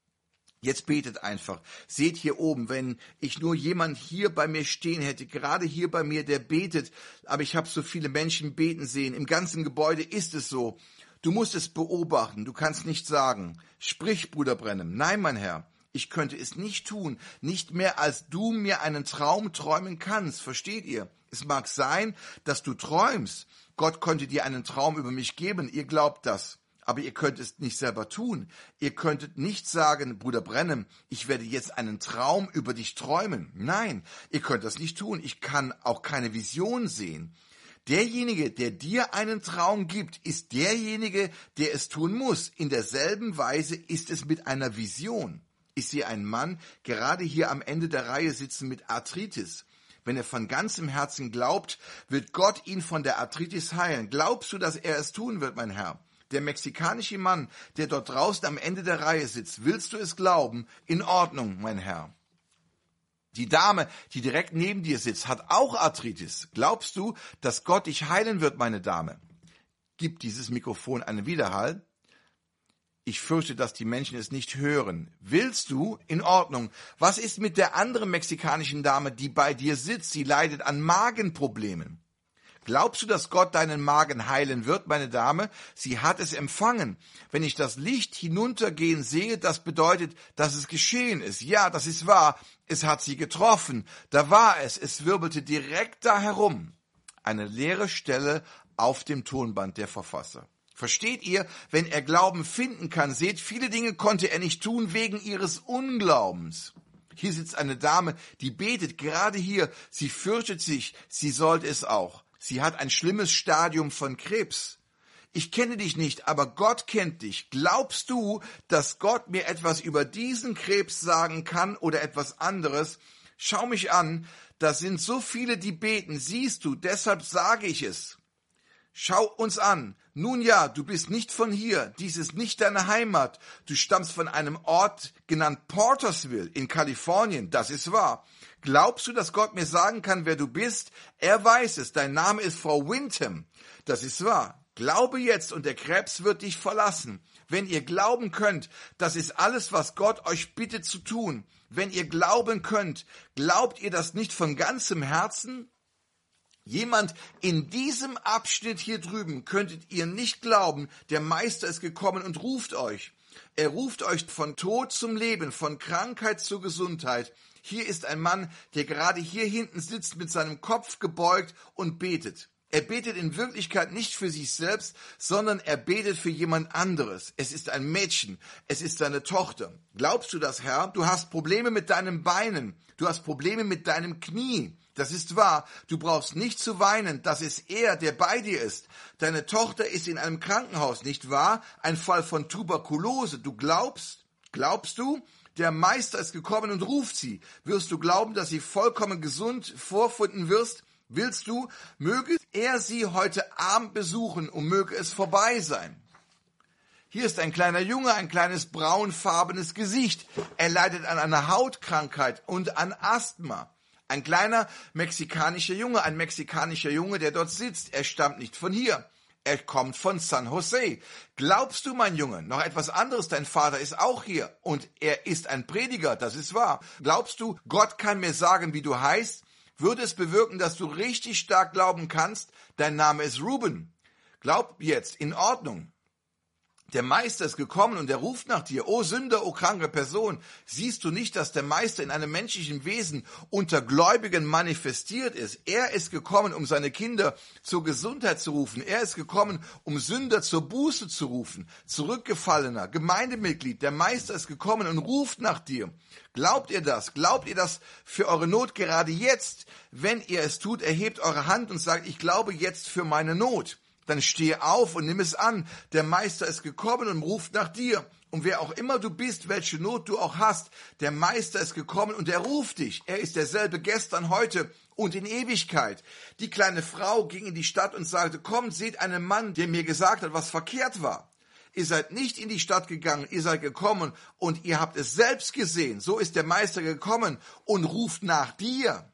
Jetzt betet einfach. Seht hier oben, wenn ich nur jemand hier bei mir stehen hätte, gerade hier bei mir, der betet, aber ich habe so viele Menschen beten sehen. Im ganzen Gebäude ist es so. Du musst es beobachten. Du kannst nicht sagen, sprich, Bruder Branham. Nein, mein Herr. Ich könnte es nicht tun, nicht mehr als du mir einen Traum träumen kannst. Versteht ihr? Es mag sein, dass du träumst. Gott könnte dir einen Traum über mich geben. Ihr glaubt das. Aber ihr könnt es nicht selber tun. Ihr könntet nicht sagen, Bruder Branham, ich werde jetzt einen Traum über dich träumen. Nein, ihr könnt das nicht tun. Ich kann auch keine Vision sehen. Derjenige, der dir einen Traum gibt, ist derjenige, der es tun muss. In derselben Weise ist es mit einer Vision. Ich sehe einen Mann gerade hier am Ende der Reihe sitzen mit Arthritis. Wenn er von ganzem Herzen glaubt, wird Gott ihn von der Arthritis heilen. Glaubst du, dass er es tun wird, mein Herr? Der mexikanische Mann, der dort draußen am Ende der Reihe sitzt, willst du es glauben? In Ordnung, mein Herr. Die Dame, die direkt neben dir sitzt, hat auch Arthritis. Glaubst du, dass Gott dich heilen wird, meine Dame? Gibt dieses Mikrofon einen Widerhall? Ich fürchte, dass die Menschen es nicht hören. Willst du? In Ordnung. Was ist mit der anderen mexikanischen Dame, die bei dir sitzt? Sie leidet an Magenproblemen. Glaubst du, dass Gott deinen Magen heilen wird, meine Dame? Sie hat es empfangen. Wenn ich das Licht hinuntergehen sehe, das bedeutet, dass es geschehen ist. Ja, das ist wahr. Es hat sie getroffen. Da war es. Es wirbelte direkt da herum. Eine leere Stelle auf dem Tonband der Verfasser. Versteht ihr, wenn er Glauben finden kann, seht, viele Dinge konnte er nicht tun wegen ihres Unglaubens. Hier sitzt eine Dame, die betet, gerade hier, sie fürchtet sich, sie sollte es auch. Sie hat ein schlimmes Stadium von Krebs. Ich kenne dich nicht, aber Gott kennt dich. Glaubst du, dass Gott mir etwas über diesen Krebs sagen kann oder etwas anderes? Schau mich an, da sind so viele, die beten, siehst du, deshalb sage ich es. Schau uns an. Nun ja, du bist nicht von hier, dies ist nicht deine Heimat. Du stammst von einem Ort genannt Portersville in Kalifornien, das ist wahr. Glaubst du, dass Gott mir sagen kann, wer du bist? Er weiß es, dein Name ist Frau Windham, das ist wahr. Glaube jetzt und der Krebs wird dich verlassen. Wenn ihr glauben könnt, das ist alles, was Gott euch bittet zu tun. Wenn ihr glauben könnt, glaubt ihr das nicht von ganzem Herzen? Jemand in diesem Abschnitt hier drüben könntet ihr nicht glauben, der Meister ist gekommen und ruft euch. Er ruft euch von Tod zum Leben, von Krankheit zur Gesundheit. Hier ist ein Mann, der gerade hier hinten sitzt mit seinem Kopf gebeugt und betet. Er betet in Wirklichkeit nicht für sich selbst, sondern er betet für jemand anderes. Es ist ein Mädchen, es ist seine Tochter. Glaubst du das, Herr? Du hast Probleme mit deinen Beinen, du hast Probleme mit deinem Knie. Das ist wahr, du brauchst nicht zu weinen, das ist er, der bei dir ist. Deine Tochter ist in einem Krankenhaus, nicht wahr? Ein Fall von Tuberkulose. Du glaubst? Glaubst du? Der Meister ist gekommen und ruft sie. Wirst du glauben, dass sie vollkommen gesund vorfinden wirst? Willst du? Möge er sie heute Abend besuchen und möge es vorbei sein. Hier ist ein kleiner Junge, ein kleines braunfarbenes Gesicht. Er leidet an einer Hautkrankheit und an Asthma. Ein kleiner mexikanischer Junge, der dort sitzt. Er stammt nicht von hier. Er kommt von San Jose. Glaubst du, mein Junge, noch etwas anderes? Dein Vater ist auch hier und er ist ein Prediger, das ist wahr. Glaubst du, Gott kann mir sagen, wie du heißt? Würde es bewirken, dass du richtig stark glauben kannst? Dein Name ist Ruben. Glaub jetzt, in Ordnung. Der Meister ist gekommen und er ruft nach dir. O Sünder, o kranke Person, siehst du nicht, dass der Meister in einem menschlichen Wesen unter Gläubigen manifestiert ist? Er ist gekommen, um seine Kinder zur Gesundheit zu rufen. Er ist gekommen, um Sünder zur Buße zu rufen. Zurückgefallener Gemeindemitglied, der Meister ist gekommen und ruft nach dir. Glaubt ihr das? Glaubt ihr das für eure Not gerade jetzt? Wenn ihr es tut, erhebt eure Hand und sagt, ich glaube jetzt für meine Not. Dann steh auf und nimm es an. Der Meister ist gekommen und ruft nach dir. Und wer auch immer du bist, welche Not du auch hast, der Meister ist gekommen und er ruft dich. Er ist derselbe gestern, heute und in Ewigkeit. Die kleine Frau ging in die Stadt und sagte, kommt, seht einen Mann, der mir gesagt hat, was verkehrt war. Ihr seid nicht in die Stadt gegangen, ihr seid gekommen und ihr habt es selbst gesehen. So ist der Meister gekommen und ruft nach dir.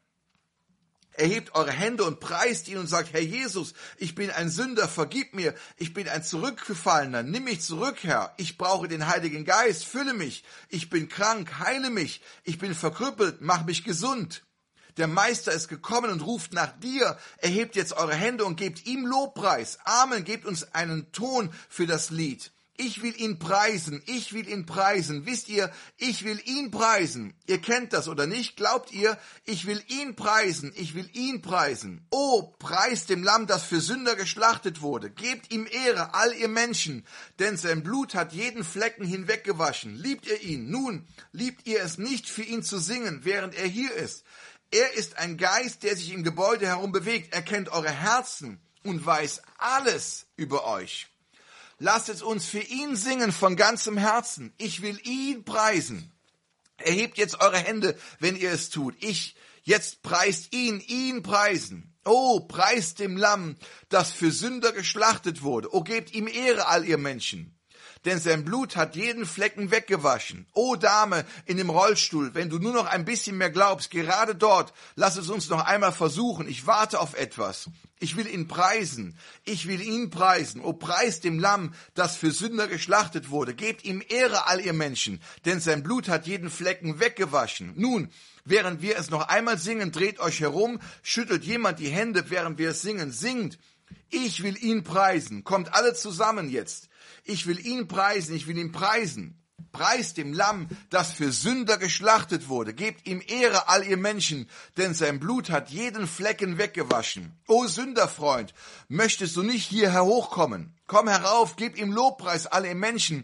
Erhebt eure Hände und preist ihn und sagt, Herr Jesus, ich bin ein Sünder, vergib mir, ich bin ein Zurückgefallener, nimm mich zurück, Herr, ich brauche den Heiligen Geist, fülle mich, ich bin krank, heile mich, ich bin verkrüppelt, mach mich gesund. Der Meister ist gekommen und ruft nach dir, erhebt jetzt eure Hände und gebt ihm Lobpreis. Amen, gebt uns einen Ton für das Lied. Ich will ihn preisen, ich will ihn preisen. Wisst ihr, ich will ihn preisen. Ihr kennt das oder nicht? Glaubt ihr, ich will ihn preisen, ich will ihn preisen. Oh, preist dem Lamm, das für Sünder geschlachtet wurde. Gebt ihm Ehre, all ihr Menschen, denn sein Blut hat jeden Flecken hinweggewaschen. Liebt ihr ihn? Nun, liebt ihr es nicht, für ihn zu singen, während er hier ist. Er ist ein Geist, der sich im Gebäude herum bewegt. Er kennt eure Herzen und weiß alles über euch. Lasst es uns für ihn singen von ganzem Herzen. Ich will ihn preisen. Erhebt jetzt eure Hände, wenn ihr es tut. Jetzt preist ihn preisen. Oh, preist dem Lamm, das für Sünder geschlachtet wurde. Oh, gebt ihm Ehre, all ihr Menschen. Denn sein Blut hat jeden Flecken weggewaschen. O Dame in dem Rollstuhl, wenn du nur noch ein bisschen mehr glaubst, gerade dort, lass es uns noch einmal versuchen. Ich warte auf etwas. Ich will ihn preisen. Ich will ihn preisen. O preist dem Lamm, das für Sünder geschlachtet wurde. Gebt ihm Ehre, all ihr Menschen, denn sein Blut hat jeden Flecken weggewaschen. Nun, während wir es noch einmal singen, dreht euch herum, schüttelt jemand die Hände, während wir es singen. Singt. Ich will ihn preisen. Kommt alle zusammen jetzt. Ich will ihn preisen, ich will ihn preisen. Preist dem Lamm, das für Sünder geschlachtet wurde. Gebt ihm Ehre, all ihr Menschen, denn sein Blut hat jeden Flecken weggewaschen. O Sünderfreund, möchtest du nicht hierher hochkommen? Komm herauf, gib ihm Lobpreis, all ihr Menschen,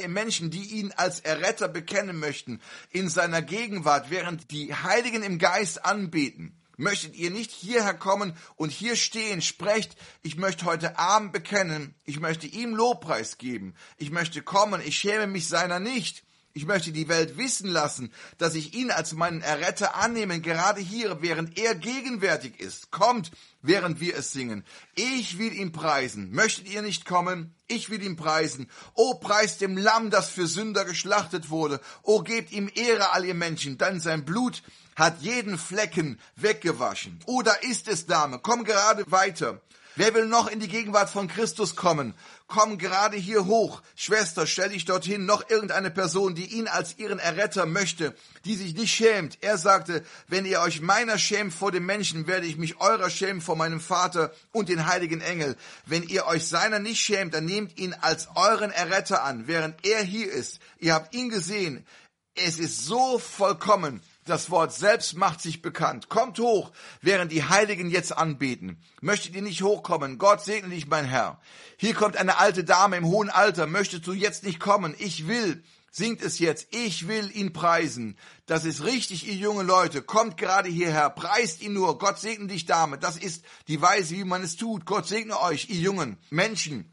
die ihn als Erretter bekennen möchten, in seiner Gegenwart, während die Heiligen im Geist anbeten. Möchtet ihr nicht hierher kommen und hier stehen, sprecht, ich möchte heute Abend bekennen, ich möchte ihm Lobpreis geben, ich möchte kommen, ich schäme mich seiner nicht. Ich möchte die Welt wissen lassen, dass ich ihn als meinen Erretter annehme, gerade hier, während er gegenwärtig ist. Kommt, während wir es singen. Ich will ihn preisen. Möchtet ihr nicht kommen? Ich will ihn preisen. O, preist dem Lamm, das für Sünder geschlachtet wurde. O, gebt ihm Ehre, all ihr Menschen, denn sein Blut hat jeden Flecken weggewaschen. Oh, da ist es, Dame. Komm gerade weiter. Wer will noch in die Gegenwart von Christus kommen? Komm gerade hier hoch. Schwester, stell dich dorthin. Noch irgendeine Person, die ihn als ihren Erretter möchte, die sich nicht schämt. Er sagte, wenn ihr euch meiner schämt vor den Menschen, werde ich mich eurer schämen vor meinem Vater und den heiligen Engel. Wenn ihr euch seiner nicht schämt, dann nehmt ihn als euren Erretter an, während er hier ist. Ihr habt ihn gesehen. Es ist so vollkommen. Das Wort selbst macht sich bekannt. Kommt hoch, während die Heiligen jetzt anbeten. Möchtet ihr nicht hochkommen? Gott segne dich, mein Herr. Hier kommt eine alte Dame im hohen Alter. Möchtest du jetzt nicht kommen? Ich will. Singt es jetzt. Ich will ihn preisen. Das ist richtig, ihr junge Leute. Kommt gerade hierher. Preist ihn nur. Gott segne dich, Dame. Das ist die Weise, wie man es tut. Gott segne euch, ihr jungen Menschen.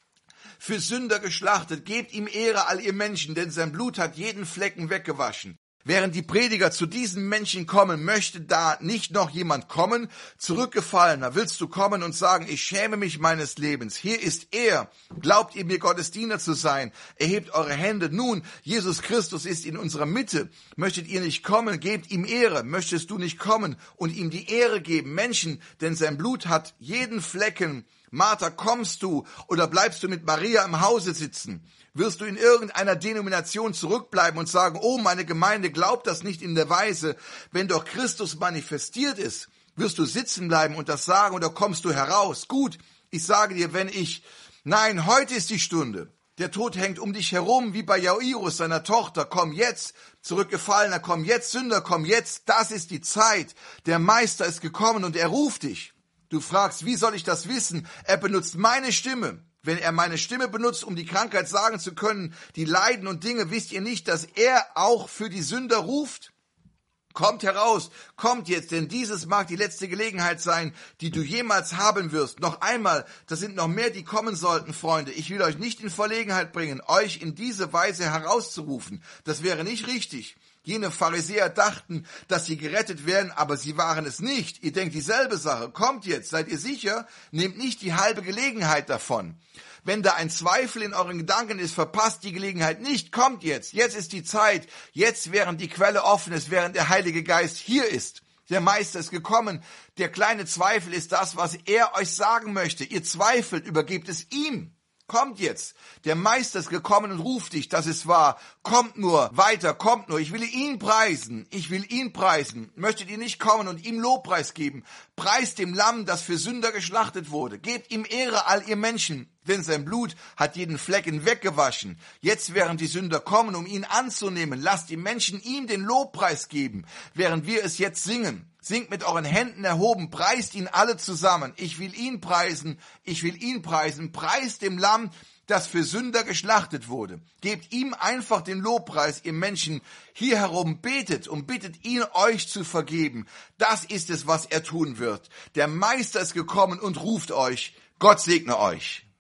Für Sünder geschlachtet. Gebt ihm Ehre, all ihr Menschen, denn sein Blut hat jeden Flecken weggewaschen. Während die Prediger zu diesen Menschen kommen, möchte da nicht noch jemand kommen? Zurückgefallener, willst du kommen und sagen, ich schäme mich meines Lebens. Hier ist er. Glaubt ihr mir, Gottes Diener zu sein? Erhebt eure Hände. Nun, Jesus Christus ist in unserer Mitte. Möchtet ihr nicht kommen? Gebt ihm Ehre. Möchtest du nicht kommen und ihm die Ehre geben? Menschen, denn sein Blut hat jeden Flecken. Martha, kommst du oder bleibst du mit Maria im Hause sitzen? Wirst du in irgendeiner Denomination zurückbleiben und sagen, oh, meine Gemeinde glaubt das nicht in der Weise, wenn doch Christus manifestiert ist? Wirst du sitzen bleiben und das sagen oder kommst du heraus? Gut, ich sage dir, nein, heute ist die Stunde. Der Tod hängt um dich herum, wie bei Jairus, seiner Tochter. Komm jetzt, Zurückgefallener, komm jetzt, Sünder, komm jetzt. Das ist die Zeit. Der Meister ist gekommen und er ruft dich. Du fragst, wie soll ich das wissen? Er benutzt meine Stimme. Wenn er meine Stimme benutzt, um die Krankheit sagen zu können, die Leiden und Dinge, wisst ihr nicht, dass er auch für die Sünder ruft? Kommt heraus, kommt jetzt, denn dieses mag die letzte Gelegenheit sein, die du jemals haben wirst. Noch einmal, das sind noch mehr, die kommen sollten, Freunde. Ich will euch nicht in Verlegenheit bringen, euch in diese Weise herauszurufen. Das wäre nicht richtig. Jene Pharisäer dachten, dass sie gerettet werden, aber sie waren es nicht. Ihr denkt dieselbe Sache. Kommt jetzt, seid ihr sicher? Nehmt nicht die halbe Gelegenheit davon. Wenn da ein Zweifel in euren Gedanken ist, verpasst die Gelegenheit nicht. Kommt jetzt. Jetzt ist die Zeit. Jetzt, während die Quelle offen ist, während der Heilige Geist hier ist. Der Meister ist gekommen. Der kleine Zweifel ist das, was er euch sagen möchte. Ihr zweifelt, übergebt es ihm. Kommt jetzt, der Meister ist gekommen und ruft dich, das ist wahr. Kommt nur, weiter, kommt nur, ich will ihn preisen. Möchtet ihr nicht kommen und ihm Lobpreis geben? Preist dem Lamm, das für Sünder geschlachtet wurde. Gebt ihm Ehre, all ihr Menschen, Denn sein Blut hat jeden Flecken weggewaschen. Jetzt, während die Sünder kommen, um ihn anzunehmen, lasst die Menschen ihm den Lobpreis geben, während wir es jetzt singen. Singt mit euren Händen erhoben, preist ihn alle zusammen. Ich will ihn preisen, preist dem Lamm, das für Sünder geschlachtet wurde. Gebt ihm einfach den Lobpreis, ihr Menschen hier herum, betet und bittet ihn, euch zu vergeben. Das ist es, was er tun wird. Der Meister ist gekommen und ruft euch. Gott segne euch.